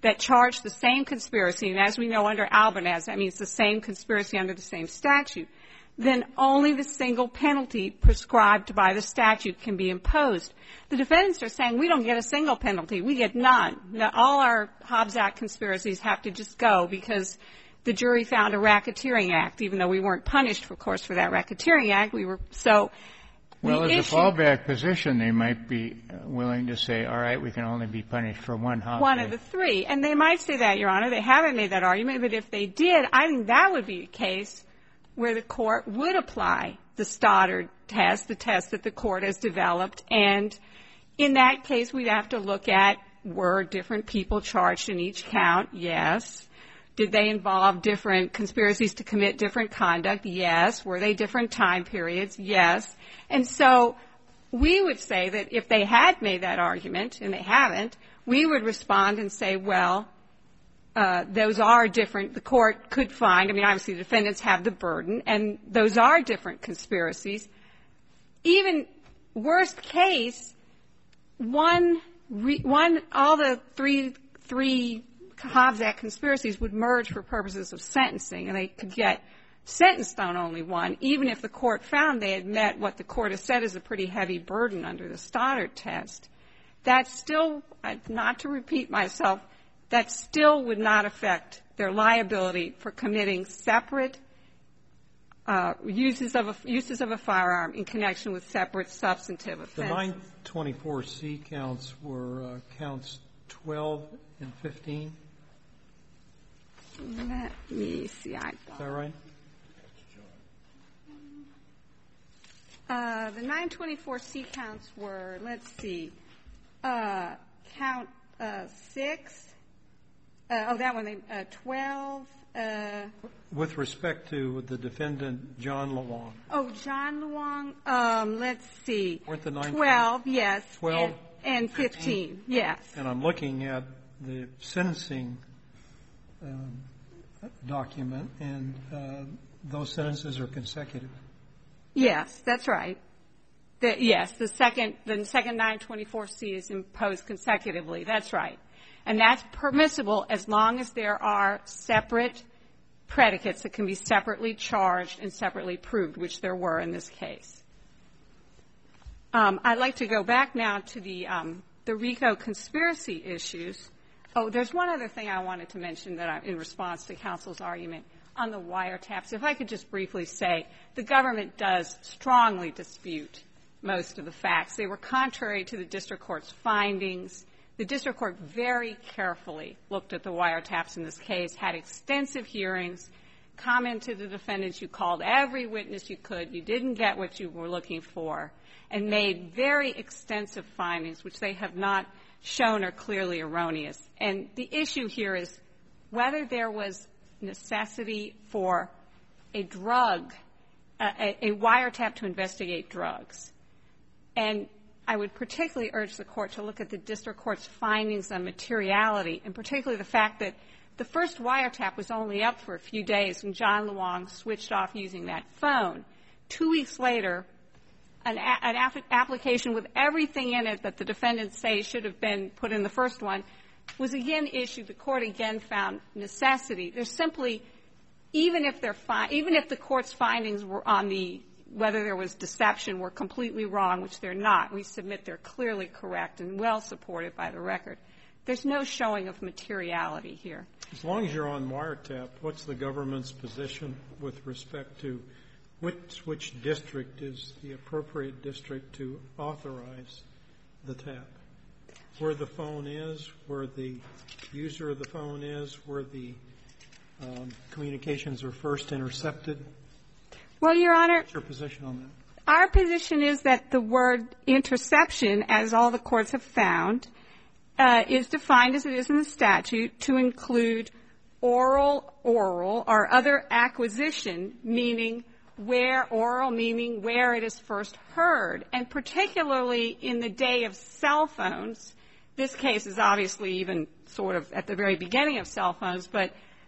that charge the same conspiracy, and as we know under Albanese, that means the same conspiracy under the same statute, then only the single penalty prescribed by the statute can be imposed. The defendants are saying we don't get a single penalty. We get none. Now, all our Hobbs Act conspiracies have to just go because the jury found a racketeering act, even though we weren't punished, of course, for that racketeering act. We were so. Well, as a fallback position, they might be willing to say, all right, we can only be punished for one Hobbs Act. One of the three. And they might say that, Your Honor. They haven't made that argument, but if they did, I think that would be a case where the court would apply the Stoddard test, the test that the court has developed. And in that case, we'd have to look at, were different people charged in each count? Yes. Did they involve different conspiracies to commit different conduct? Yes. Were they different time periods? Yes. And so we would say that if they had made that argument, and they haven't, we would respond and say, well, those are different. The court could find, I mean, obviously the defendants have the burden, and those are different conspiracies. Even worst case, all the three Hobbs Act conspiracies would merge for purposes of sentencing, and they could get sentenced on only one, even if the court found they had met what the court has said is a pretty heavy burden under the Stoddard test. That still, not to repeat myself, that still would not affect their liability for committing separate uses of a firearm in connection with separate substantive offenses. The 924C counts were counts 12 and 15? Let me see. Is that right? The 924C counts were, let's see, count 6. That one, 12. With respect to the defendant, John Luong. Oh, John Luong, let's see. Weren't the 12, yes. 12 and 15, yes. And I'm looking at the sentencing document, and those sentences are consecutive. Yes, that's right. Yes, the second 924C is imposed consecutively. That's right. And that's permissible as long as there are separate predicates that can be separately charged and separately proved, which there were in this case. I'd like to go back now to the RICO conspiracy issues. Oh, there's one other thing I wanted to mention that in response to counsel's argument on the wiretaps. If I could just briefly say, the government does strongly dispute most of the facts. They were contrary to the district court's findings. The district court very carefully looked at the wiretaps in this case, had extensive hearings, commented to the defendants, you called every witness you could, you didn't get what you were looking for, and made very extensive findings, which they have not shown are clearly erroneous. And the issue here is whether there was necessity for a drug, a wiretap to investigate drugs. And I would particularly urge the court to look at the district court's findings on materiality, and particularly the fact that the first wiretap was only up for a few days when John Luong switched off using that phone. 2 weeks later, an application with everything in it that the defendants say should have been put in the first one was again issued. The court again found necessity. There's simply, even if the court's findings were on whether there was deception were completely wrong, which they're not. We submit they're clearly correct and well supported by the record. There's no showing of materiality here. As long as you're on wiretap, what's the government's position with respect to which district is the appropriate district to authorize the tap? Where the phone is, where the user of the phone is, where the communications are first intercepted? Well, Your Honor, what's your position on that? Our position is that the word interception, as all the courts have found, is defined as it is in the statute to include oral, or other acquisition, meaning where it is first heard. And particularly in the day of cell phones, this case is obviously even sort of at the very beginning of cell phones, but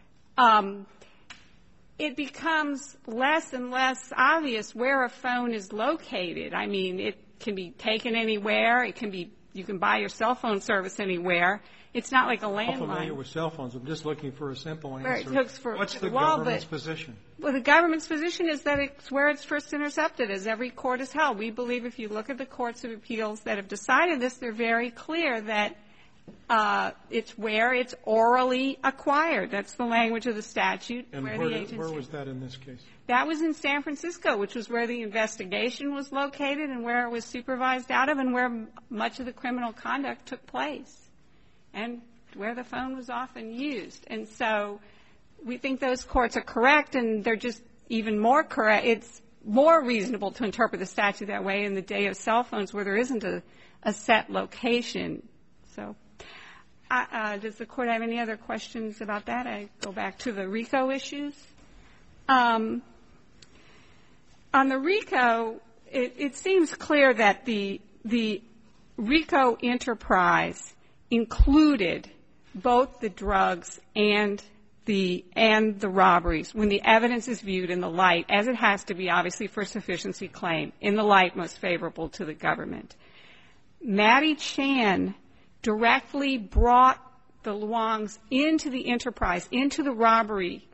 it becomes less and less obvious where a phone is located. I mean, it can be taken anywhere. It can be you can buy your cell phone service anywhere. It's not like a landline. I'm familiar with cell phones. I'm just looking for a simple answer. What's the well, government's position? Well, the government's position is that it's where it's first intercepted, as every court has held. We believe if you look at the courts of appeals that have decided this, they're very clear that it's where it's orally acquired. That's the language of the statute. And where was that in this case? That was in San Francisco, which was where the investigation was located and where it was supervised out of and where much of the criminal conduct took place and where the phone was often used. And so we think those courts are correct, and they're just even more correct. It's more reasonable to interpret the statute that way in the day of cell phones where there isn't a set location. So does the Court have any other questions about that? I go back to the RICO issues. On the RICO, it seems clear that the RICO enterprise included both the drugs and the robberies when the evidence is viewed in the light, as it has to be obviously for a sufficiency claim, in the light most favorable to the government. Mattie Chan directly brought the Luongs into the enterprise, into the robbery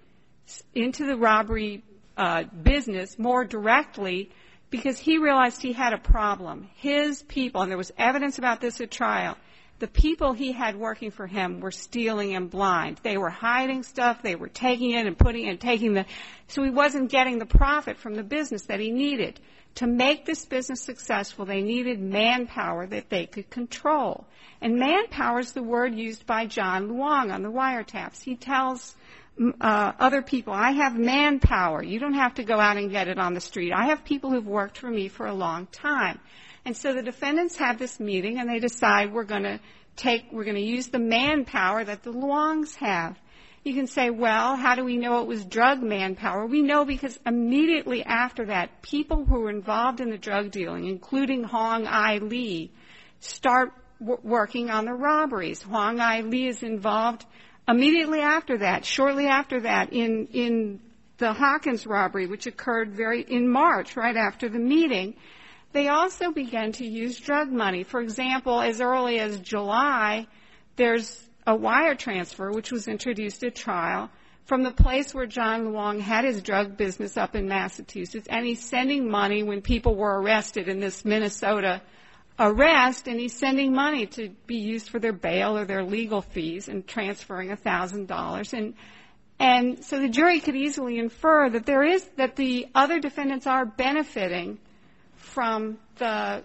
business more directly because he realized he had a problem. His people, and there was evidence about this at trial, the people he had working for him were stealing him blind. They were hiding stuff. They were taking it and putting it and taking the, so he wasn't getting the profit from the business that he needed. To make this business successful, they needed manpower that they could control. And manpower is the word used by John Luong on the wiretaps. He tells other people, I have manpower. You don't have to go out and get it on the street. I have people who've worked for me for a long time. And so the defendants have this meeting and they decide we're going to use the manpower that the Luongs have. You can say, well, how do we know it was drug manpower? We know because immediately after that, people who were involved in the drug dealing, including Hong Ai Lee, start working on the robberies. Hong Ai Lee is involved immediately after that, shortly after that, in the Hawkins robbery, which occurred in March, right after the meeting. They also began to use drug money. For example, as early as July, there's a wire transfer, which was introduced at trial, from the place where John Luong had his drug business up in Massachusetts, and he's sending money when people were arrested in this Minnesota arrest, and he's sending money to be used for their bail or their legal fees and transferring $1,000. And so the jury could easily infer that that the other defendants are benefiting from the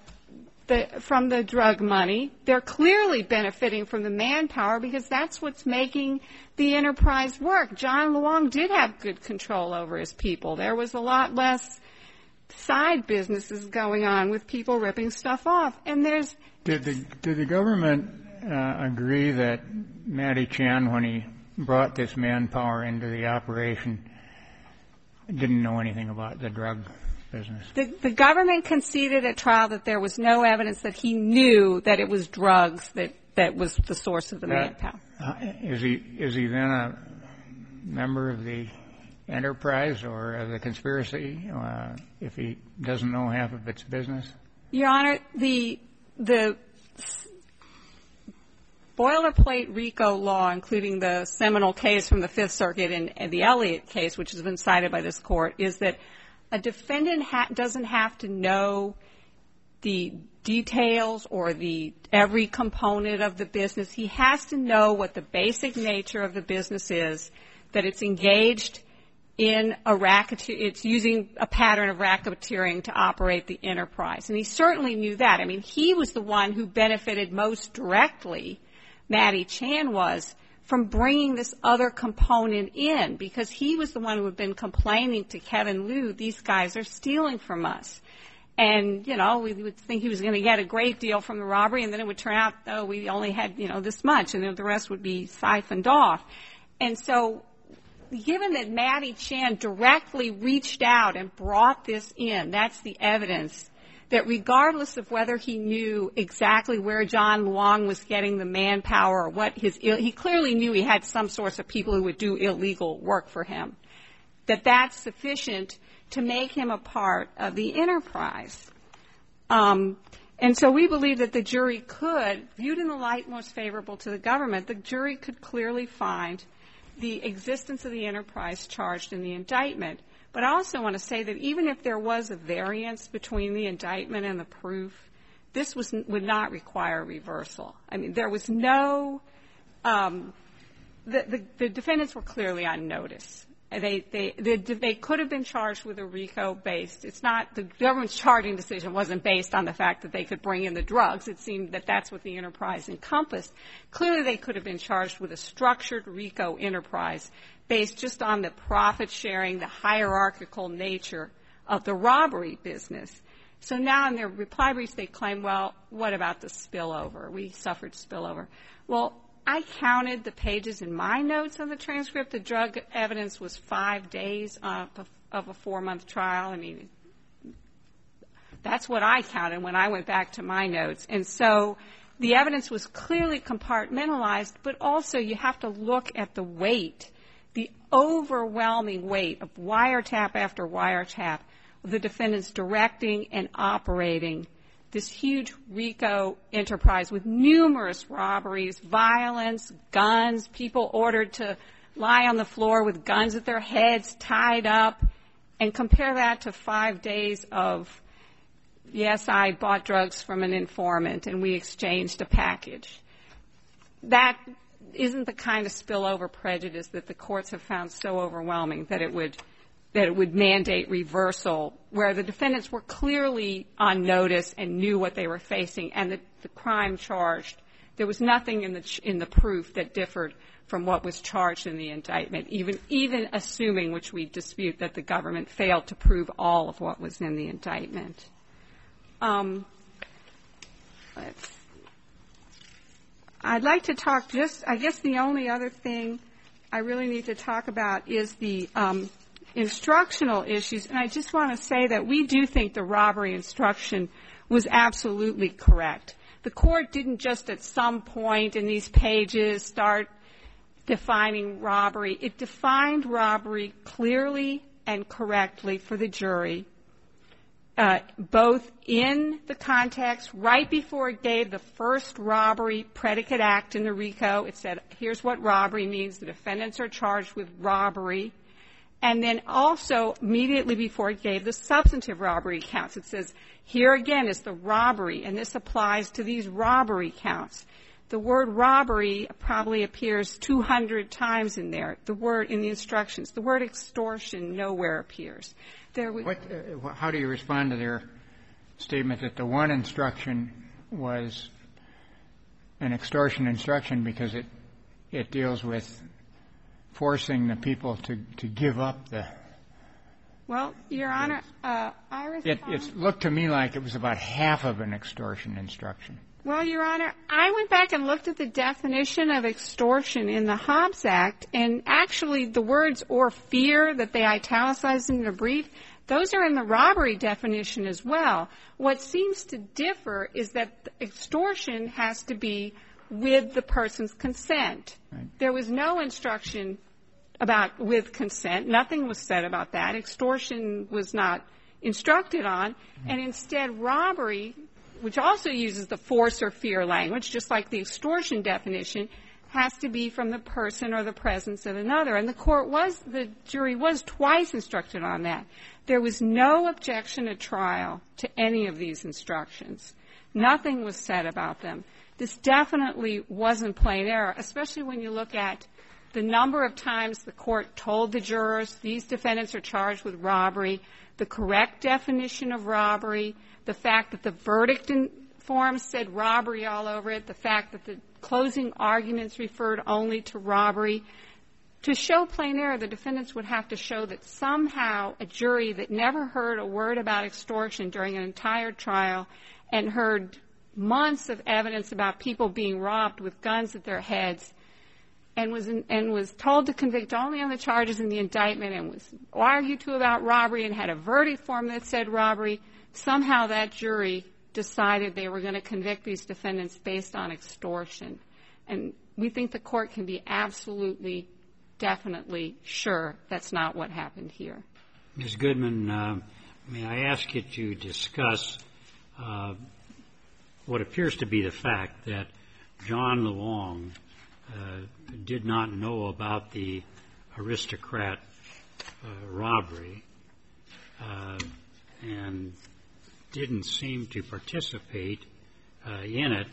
drug money. They're clearly benefiting from the manpower because that's what's making the enterprise work. John Luong did have good control over his people. There was a lot less side businesses going on with people ripping stuff off. And Did the government agree that Mattie Chan, when he brought this manpower into the operation, didn't know anything about the drug business? The government conceded at trial that there was no evidence that he knew that it was drugs that was the source of the manpower. Is he then a member of the enterprise or of the conspiracy if he doesn't know half of its business? Your Honor, the boilerplate RICO law, including the seminal case from the Fifth Circuit and the Elliott case, which has been cited by this Court, is that a defendant doesn't have to know the details or every component of the business. He has to know what the basic nature of the business is, that it's engaged in it's using a pattern of racketeering to operate the enterprise. And he certainly knew that. I mean, he was the one who benefited most directly, Mattie Chan was, from bringing this other component in, because he was the one who had been complaining to Kevin Liu, these guys are stealing from us. And, we would think he was going to get a great deal from the robbery, and then it would turn out, oh, we only had, this much, and then the rest would be siphoned off. And so, given that Mattie Chan directly reached out and brought this in, that's the evidence that regardless of whether he knew exactly where John Luong was getting the manpower or he clearly knew he had some source of people who would do illegal work for him, that's sufficient to make him a part of the enterprise. And so we believe that the jury could, viewed in the light most favorable to the government, the jury could clearly find the existence of the enterprise charged in the indictment. But I also want to say that even if there was a variance between the indictment and the proof, this would not require reversal. I mean, there was no the defendants were clearly on notice. They could have been charged with a RICO-based. It's not the government's charging decision wasn't based on the fact that they could bring in the drugs. It seemed that that's what the enterprise encompassed. Clearly, they could have been charged with a structured RICO enterprise based just on the profit sharing, the hierarchical nature of the robbery business. So now in their reply briefs, they claim, well, what about the spillover? We suffered spillover. Well, I counted the pages in my notes on the transcript. The drug evidence was 5 days of a 4-month trial. I mean, that's what I counted when I went back to my notes. And so the evidence was clearly compartmentalized, but also you have to look at the weight, the overwhelming weight of wiretap after wiretap of the defendants directing and operating this huge RICO enterprise with numerous robberies, violence, guns, people ordered to lie on the floor with guns at their heads tied up, and compare that to 5 days of, yes, I bought drugs from an informant and we exchanged a package. That isn't the kind of spillover prejudice that the courts have found so overwhelming that it would mandate reversal, where the defendants were clearly on notice and knew what they were facing, and the crime charged. There was nothing in the proof that differed from what was charged in the indictment, even assuming, which we dispute, that the government failed to prove all of what was in the indictment. I'd like to talk I guess the only other thing I really need to talk about is the instructional issues, and I just want to say that we do think the robbery instruction was absolutely correct. The court didn't just at some point in these pages start defining robbery. It defined robbery clearly and correctly for the jury, both in the context right before it gave the first robbery predicate act in the RICO. It said, here's what robbery means. The defendants are charged with robbery. And then also immediately before it gave the substantive robbery counts, it says, here again is the robbery, and this applies to these robbery counts. The word robbery probably appears 200 times in there, the word in the instructions. The word extortion nowhere appears. How do you respond to their statement that the one instruction was an extortion instruction because it deals with forcing the people to give up the... Well, Your Honor, I respond... It looked to me like it was about half of an extortion instruction. Well, Your Honor, I went back and looked at the definition of extortion in the Hobbs Act, and actually the words or fear that they italicized in the brief, those are in the robbery definition as well. What seems to differ is that extortion has to be with the person's consent. Right. There was no instruction about with consent. Nothing was said about that. Extortion was not instructed on. And instead, robbery, which also uses the force or fear language, just like the extortion definition, has to be from the person or the presence of another. And the jury was twice instructed on that. There was no objection at trial to any of these instructions. Nothing was said about them. This definitely wasn't plain error, especially when you look at the number of times the court told the jurors these defendants are charged with robbery, the correct definition of robbery, the fact that the verdict form said robbery all over it, the fact that the closing arguments referred only to robbery. To show plain error, the defendants would have to show that somehow a jury that never heard a word about extortion during an entire trial and heard months of evidence about people being robbed with guns at their heads and was told to convict only on the charges in the indictment and was argued to about robbery and had a verdict form that said robbery, somehow that jury decided they were going to convict these defendants based on extortion. And we think the court can be absolutely, definitely sure that's not what happened here. Ms. Goodman, may I ask you to discuss what appears to be the fact that John Luong did not know about the Aristocrat robbery and didn't seem to participate in it.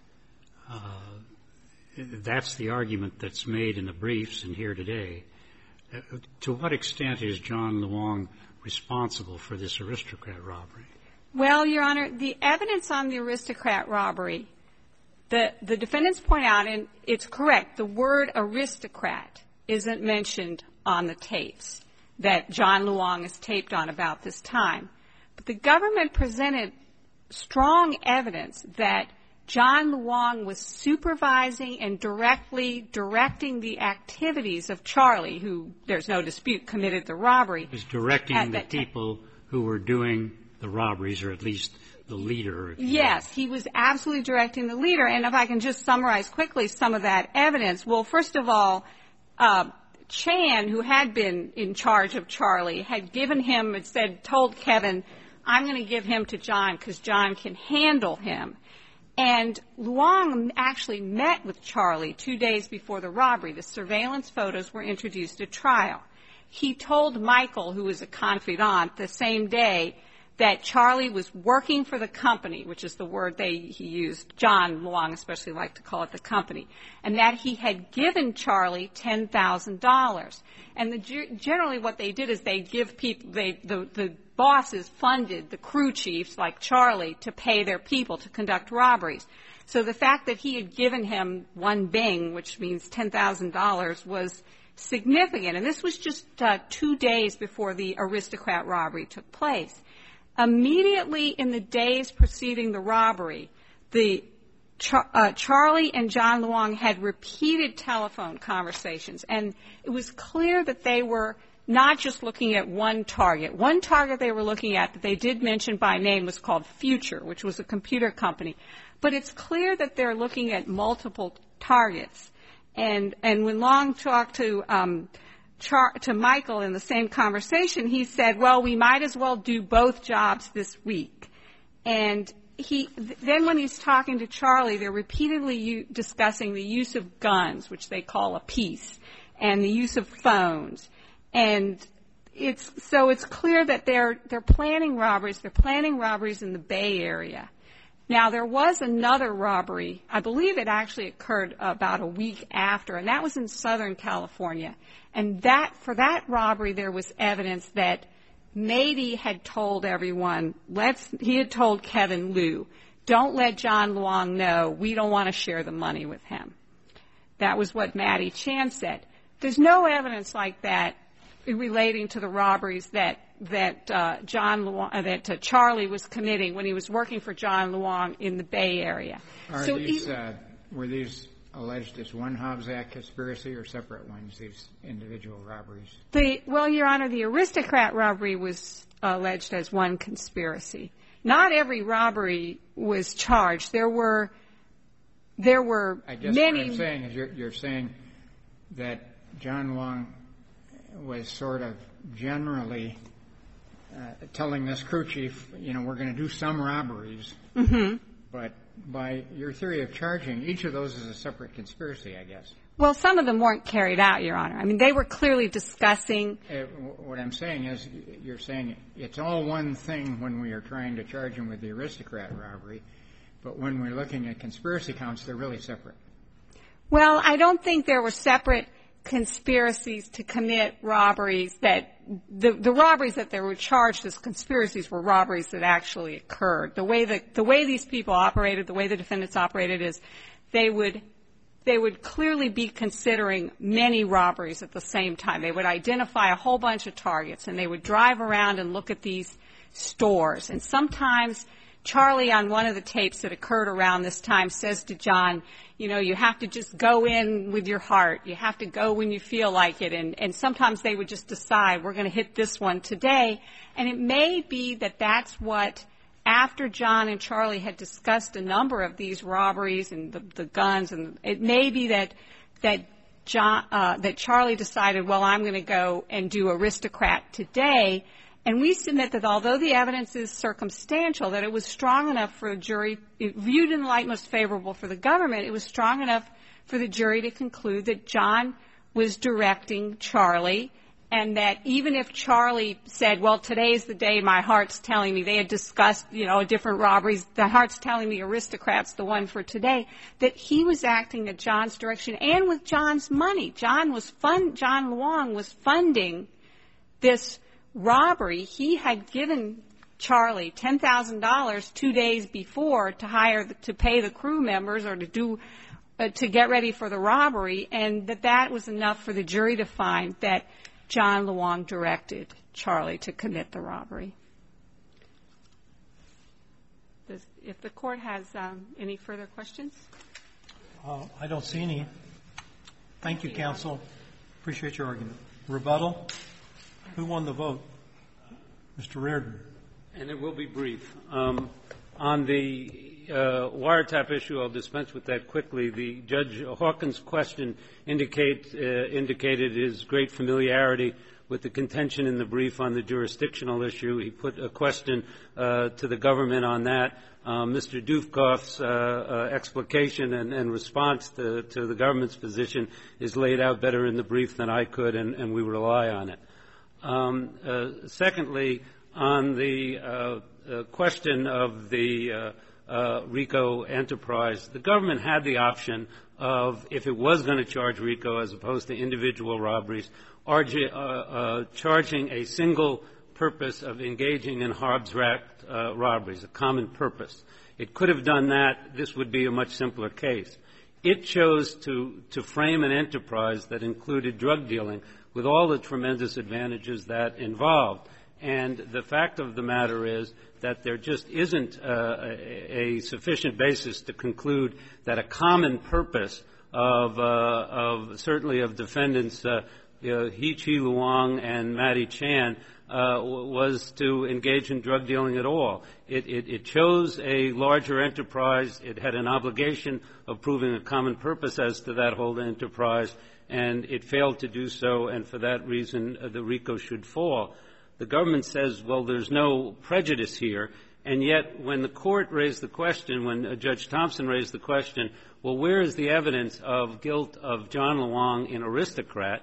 That's the argument that's made in the briefs and here today. To what extent is John Luong responsible for this Aristocrat robbery? Well, Your Honor, the evidence on the Aristocrat robbery, the defendants point out, and it's correct, the word aristocrat isn't mentioned on the tapes that John Luong is taped on about this time. But the government presented strong evidence that John Luong was supervising and directing the activities of Charlie, who, there's no dispute, committed the robbery. He was directing the people who were doing the robberies, or at least the leader. Yes, he was absolutely directing the leader. And if I can just summarize quickly some of that evidence. Well, first of all, Chan, who had been in charge of Charlie, had given him, told Kevin, I'm going to give him to John because John can handle him. And Luong actually met with Charlie 2 days before the robbery. The surveillance photos were introduced at trial. He told Michael, who was a confidant, the same day that Charlie was working for the company, which is the word he used, John Luong especially liked to call it the company, and that he had given Charlie $10,000. And generally what they did is they'd give people, the bosses funded the crew chiefs like Charlie to pay their people to conduct robberies. So the fact that he had given him one bing, which means $10,000, was significant. And this was just 2 days before the Aristocrat robbery took place. Immediately in the days preceding the robbery, Charlie and John Luong had repeated telephone conversations, and it was clear that they were not just looking at one target. One target they were looking at that they did mention by name was called Future, which was a computer company. But it's clear that they're looking at multiple targets. And when Long talked to Michael in the same conversation, he said, well, we might as well do both jobs this week. And then when he's talking to Charlie, they're repeatedly discussing the use of guns, which they call a piece, and the use of phones. And it's clear that they're planning robberies. They're planning robberies in the Bay Area. Now, there was another robbery. I believe it actually occurred about a week after, and that was in Southern California. And for that robbery, there was evidence that Mady had told everyone, he had told Kevin Liu, don't let John Luong know. We don't want to share the money with him. That was what Matty Chan said. There's no evidence like that relating to the robberies that Charlie was committing when he was working for John Luong in the Bay Area. Were these alleged as one Hobbs Act conspiracy or separate ones, these individual robberies? Well, Your Honor, the Aristocrat robbery was alleged as one conspiracy. Not every robbery was charged. There were I guess many. What I'm saying is you're saying that John Luong was sort of generally telling this crew chief, we're going to do some robberies. Mm-hmm. But by your theory of charging, each of those is a separate conspiracy, I guess. Well, some of them weren't carried out, Your Honor. I mean, they were clearly discussing. What I'm saying is you're saying it's all one thing when we are trying to charge him with the Aristocrat robbery, but when we're looking at conspiracy counts, they're really separate. Well, I don't think there were separate conspiracies to commit robberies that the robberies that they were charged as conspiracies were robberies that actually occurred. The way these people operated, the way the defendants operated is they would clearly be considering many robberies at the same time. They would identify a whole bunch of targets and they would drive around and look at these stores. And sometimes Charlie, on one of the tapes that occurred around this time, says to John, you have to just go in with your heart. You have to go when you feel like it. And sometimes they would just decide, we're going to hit this one today. And it may be that that's what, after John and Charlie had discussed a number of these robberies and the guns, and it may be that Charlie decided, well, I'm going to go and do Aristocrat today. And we submit that although the evidence is circumstantial, that it was strong enough for a jury, viewed in the light most favorable for the government, it was strong enough for the jury to conclude that John was directing Charlie, and that even if Charlie said, well, today's the day my heart's telling me, they had discussed, different robberies, the heart's telling me Aristocrat's the one for today, that he was acting at John's direction and with John's money. John Luong was funding this robbery. He had given Charlie $10,000 2 days before to pay the crew members or to get ready for the robbery, and that was enough for the jury to find that John Luong directed Charlie to commit the robbery. If the court has any further questions? I don't see any. Thank you, counsel. Appreciate your argument. Rebuttal? Who won the vote? Mr. Reardon. And it will be brief. On the wiretap issue, I'll dispense with that quickly. The Judge Hawkins' question indicated his great familiarity with the contention in the brief on the jurisdictional issue. He put a question to the government on that. Mr. Dufkoff's explication and response to the government's position is laid out better in the brief than I could, and we rely on it. Secondly, on the question of the RICO enterprise, the government had the option of, if it was going to charge RICO as opposed to individual robberies, charging a single purpose of engaging in Hobbs Act robberies, a common purpose. It could have done that. This would be a much simpler case. It chose to frame an enterprise that included drug dealing with all the tremendous advantages that involved. And the fact of the matter is that there just isn't a sufficient basis to conclude that a common purpose certainly of defendants He Chi Luong and Matty Chan was to engage in drug dealing at all. It chose a larger enterprise. It had an obligation of proving a common purpose as to that whole enterprise, and it failed to do so, and for that reason the RICO should fall. The government says, well, there's no prejudice here, and yet when the court raised the question, when Judge Thompson raised the question, well, where is the evidence of guilt of John Luong in Aristocrat,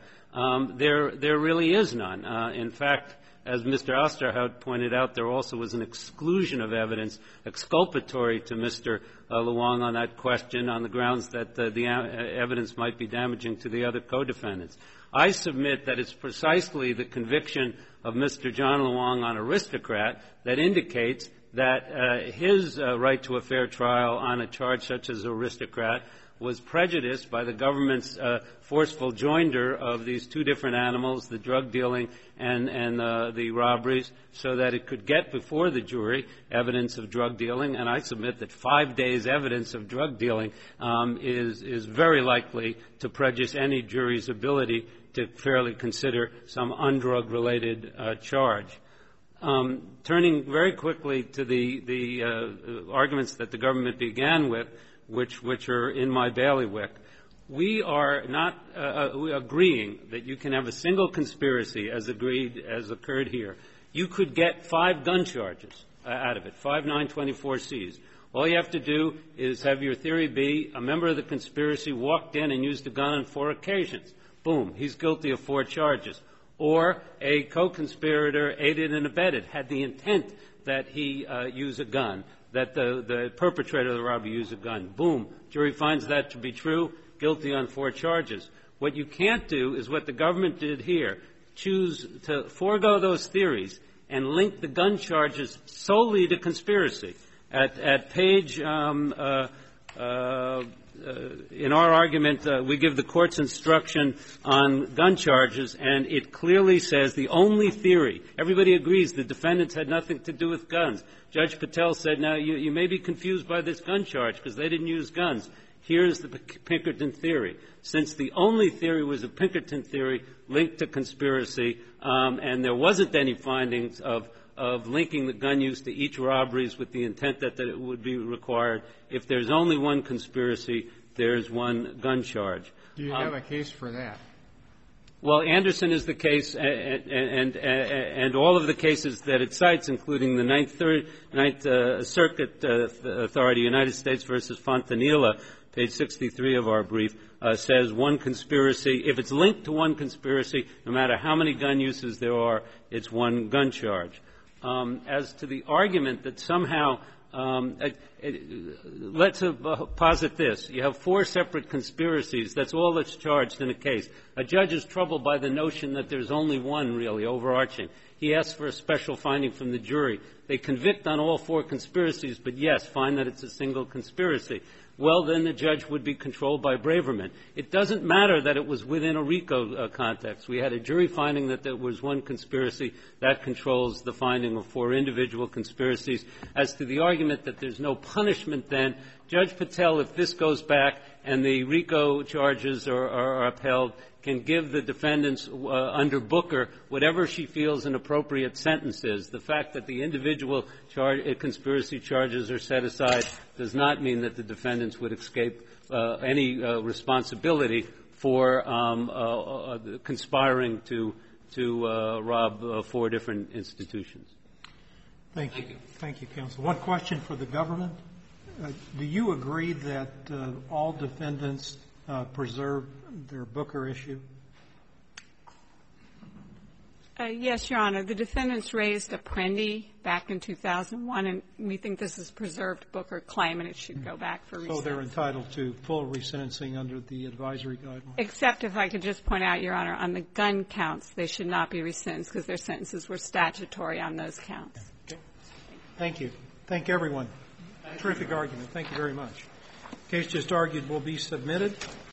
there really is none. In fact, as Mr. Osterhout pointed out, there also was an exclusion of evidence exculpatory to Mr. Luong on that question on the grounds that the evidence might be damaging to the other co-defendants. I submit that it's precisely the conviction of Mr. John Luong on Aristocrat that indicates that his right to a fair trial on a charge such as Aristocrat was prejudiced by the government's forceful joinder of these two different animals, the drug dealing and the robberies, so that it could get before the jury evidence of drug dealing. And I submit that 5 days' evidence of drug dealing is very likely to prejudice any jury's ability to fairly consider some undrug-related charge. Turning very quickly to the arguments that the government began with, which are in my bailiwick, we are not agreeing that you can have a single conspiracy as occurred here. You could get 5 gun charges out of it, 5 924Cs. All you have to do is have your theory be a member of the conspiracy walked in and used a gun on 4 occasions. Boom, he's guilty of 4 charges. Or a co-conspirator aided and abetted, had the intent that he use a gun, that the perpetrator of the robbery use a gun. Boom, jury finds that to be true, guilty on 4 charges. What you can't do is what the government did here, choose to forego those theories and link the gun charges solely to conspiracy. At page in our argument, we give the court's instruction on gun charges, and it clearly says the only theory, everybody agrees the defendants had nothing to do with guns. Judge Patel said, now, you may be confused by this gun charge because they didn't use guns. Here's the Pinkerton theory. Since the only theory was a Pinkerton theory linked to conspiracy, and there wasn't any findings of linking the gun use to each robberies with the intent that it would be required. If there's only one conspiracy, there's one gun charge. Do you have a case for that? Well, Anderson is the case, and all of the cases that it cites, including the Ninth Circuit Authority, United States versus Fontanilla, page 63 of our brief, says one conspiracy. If it's linked to one conspiracy, no matter how many gun uses there are, it's one gun charge. As to the argument that somehow let's posit this. You have 4 separate conspiracies. That's all that's charged in a case. A judge is troubled by the notion that there's only one, really, overarching. He asks for a special finding from the jury. They convict on all 4 conspiracies, but, yes, find that it's a single conspiracy. Well, then the judge would be controlled by Braverman. It doesn't matter that it was within a RICO context. We had a jury finding that there was one conspiracy. That controls the finding of 4 individual conspiracies. As to the argument that there's no punishment then, Judge Patel, if this goes back and the RICO charges are upheld, can give the defendants under Booker whatever she feels an appropriate sentence is. The fact that the individual conspiracy charges are set aside does not mean that the defendants would escape any responsibility for conspiring to rob 4 different institutions. Thank you. Thank you, counsel. One question for the government. Do you agree that all defendants preserve their Booker issue? Yes, Your Honor. The defendants raised Apprendi back in 2001, and we think this is preserved Booker claim, and it should go back for resentencing. So they're entitled to full resentencing under the advisory guidelines? Except, if I could just point out, Your Honor, on the gun counts, they should not be resentenced because their sentences were statutory on those counts. Okay. Thank you. Thank everyone. Terrific argument. Thank you very much. The case just argued will be submitted.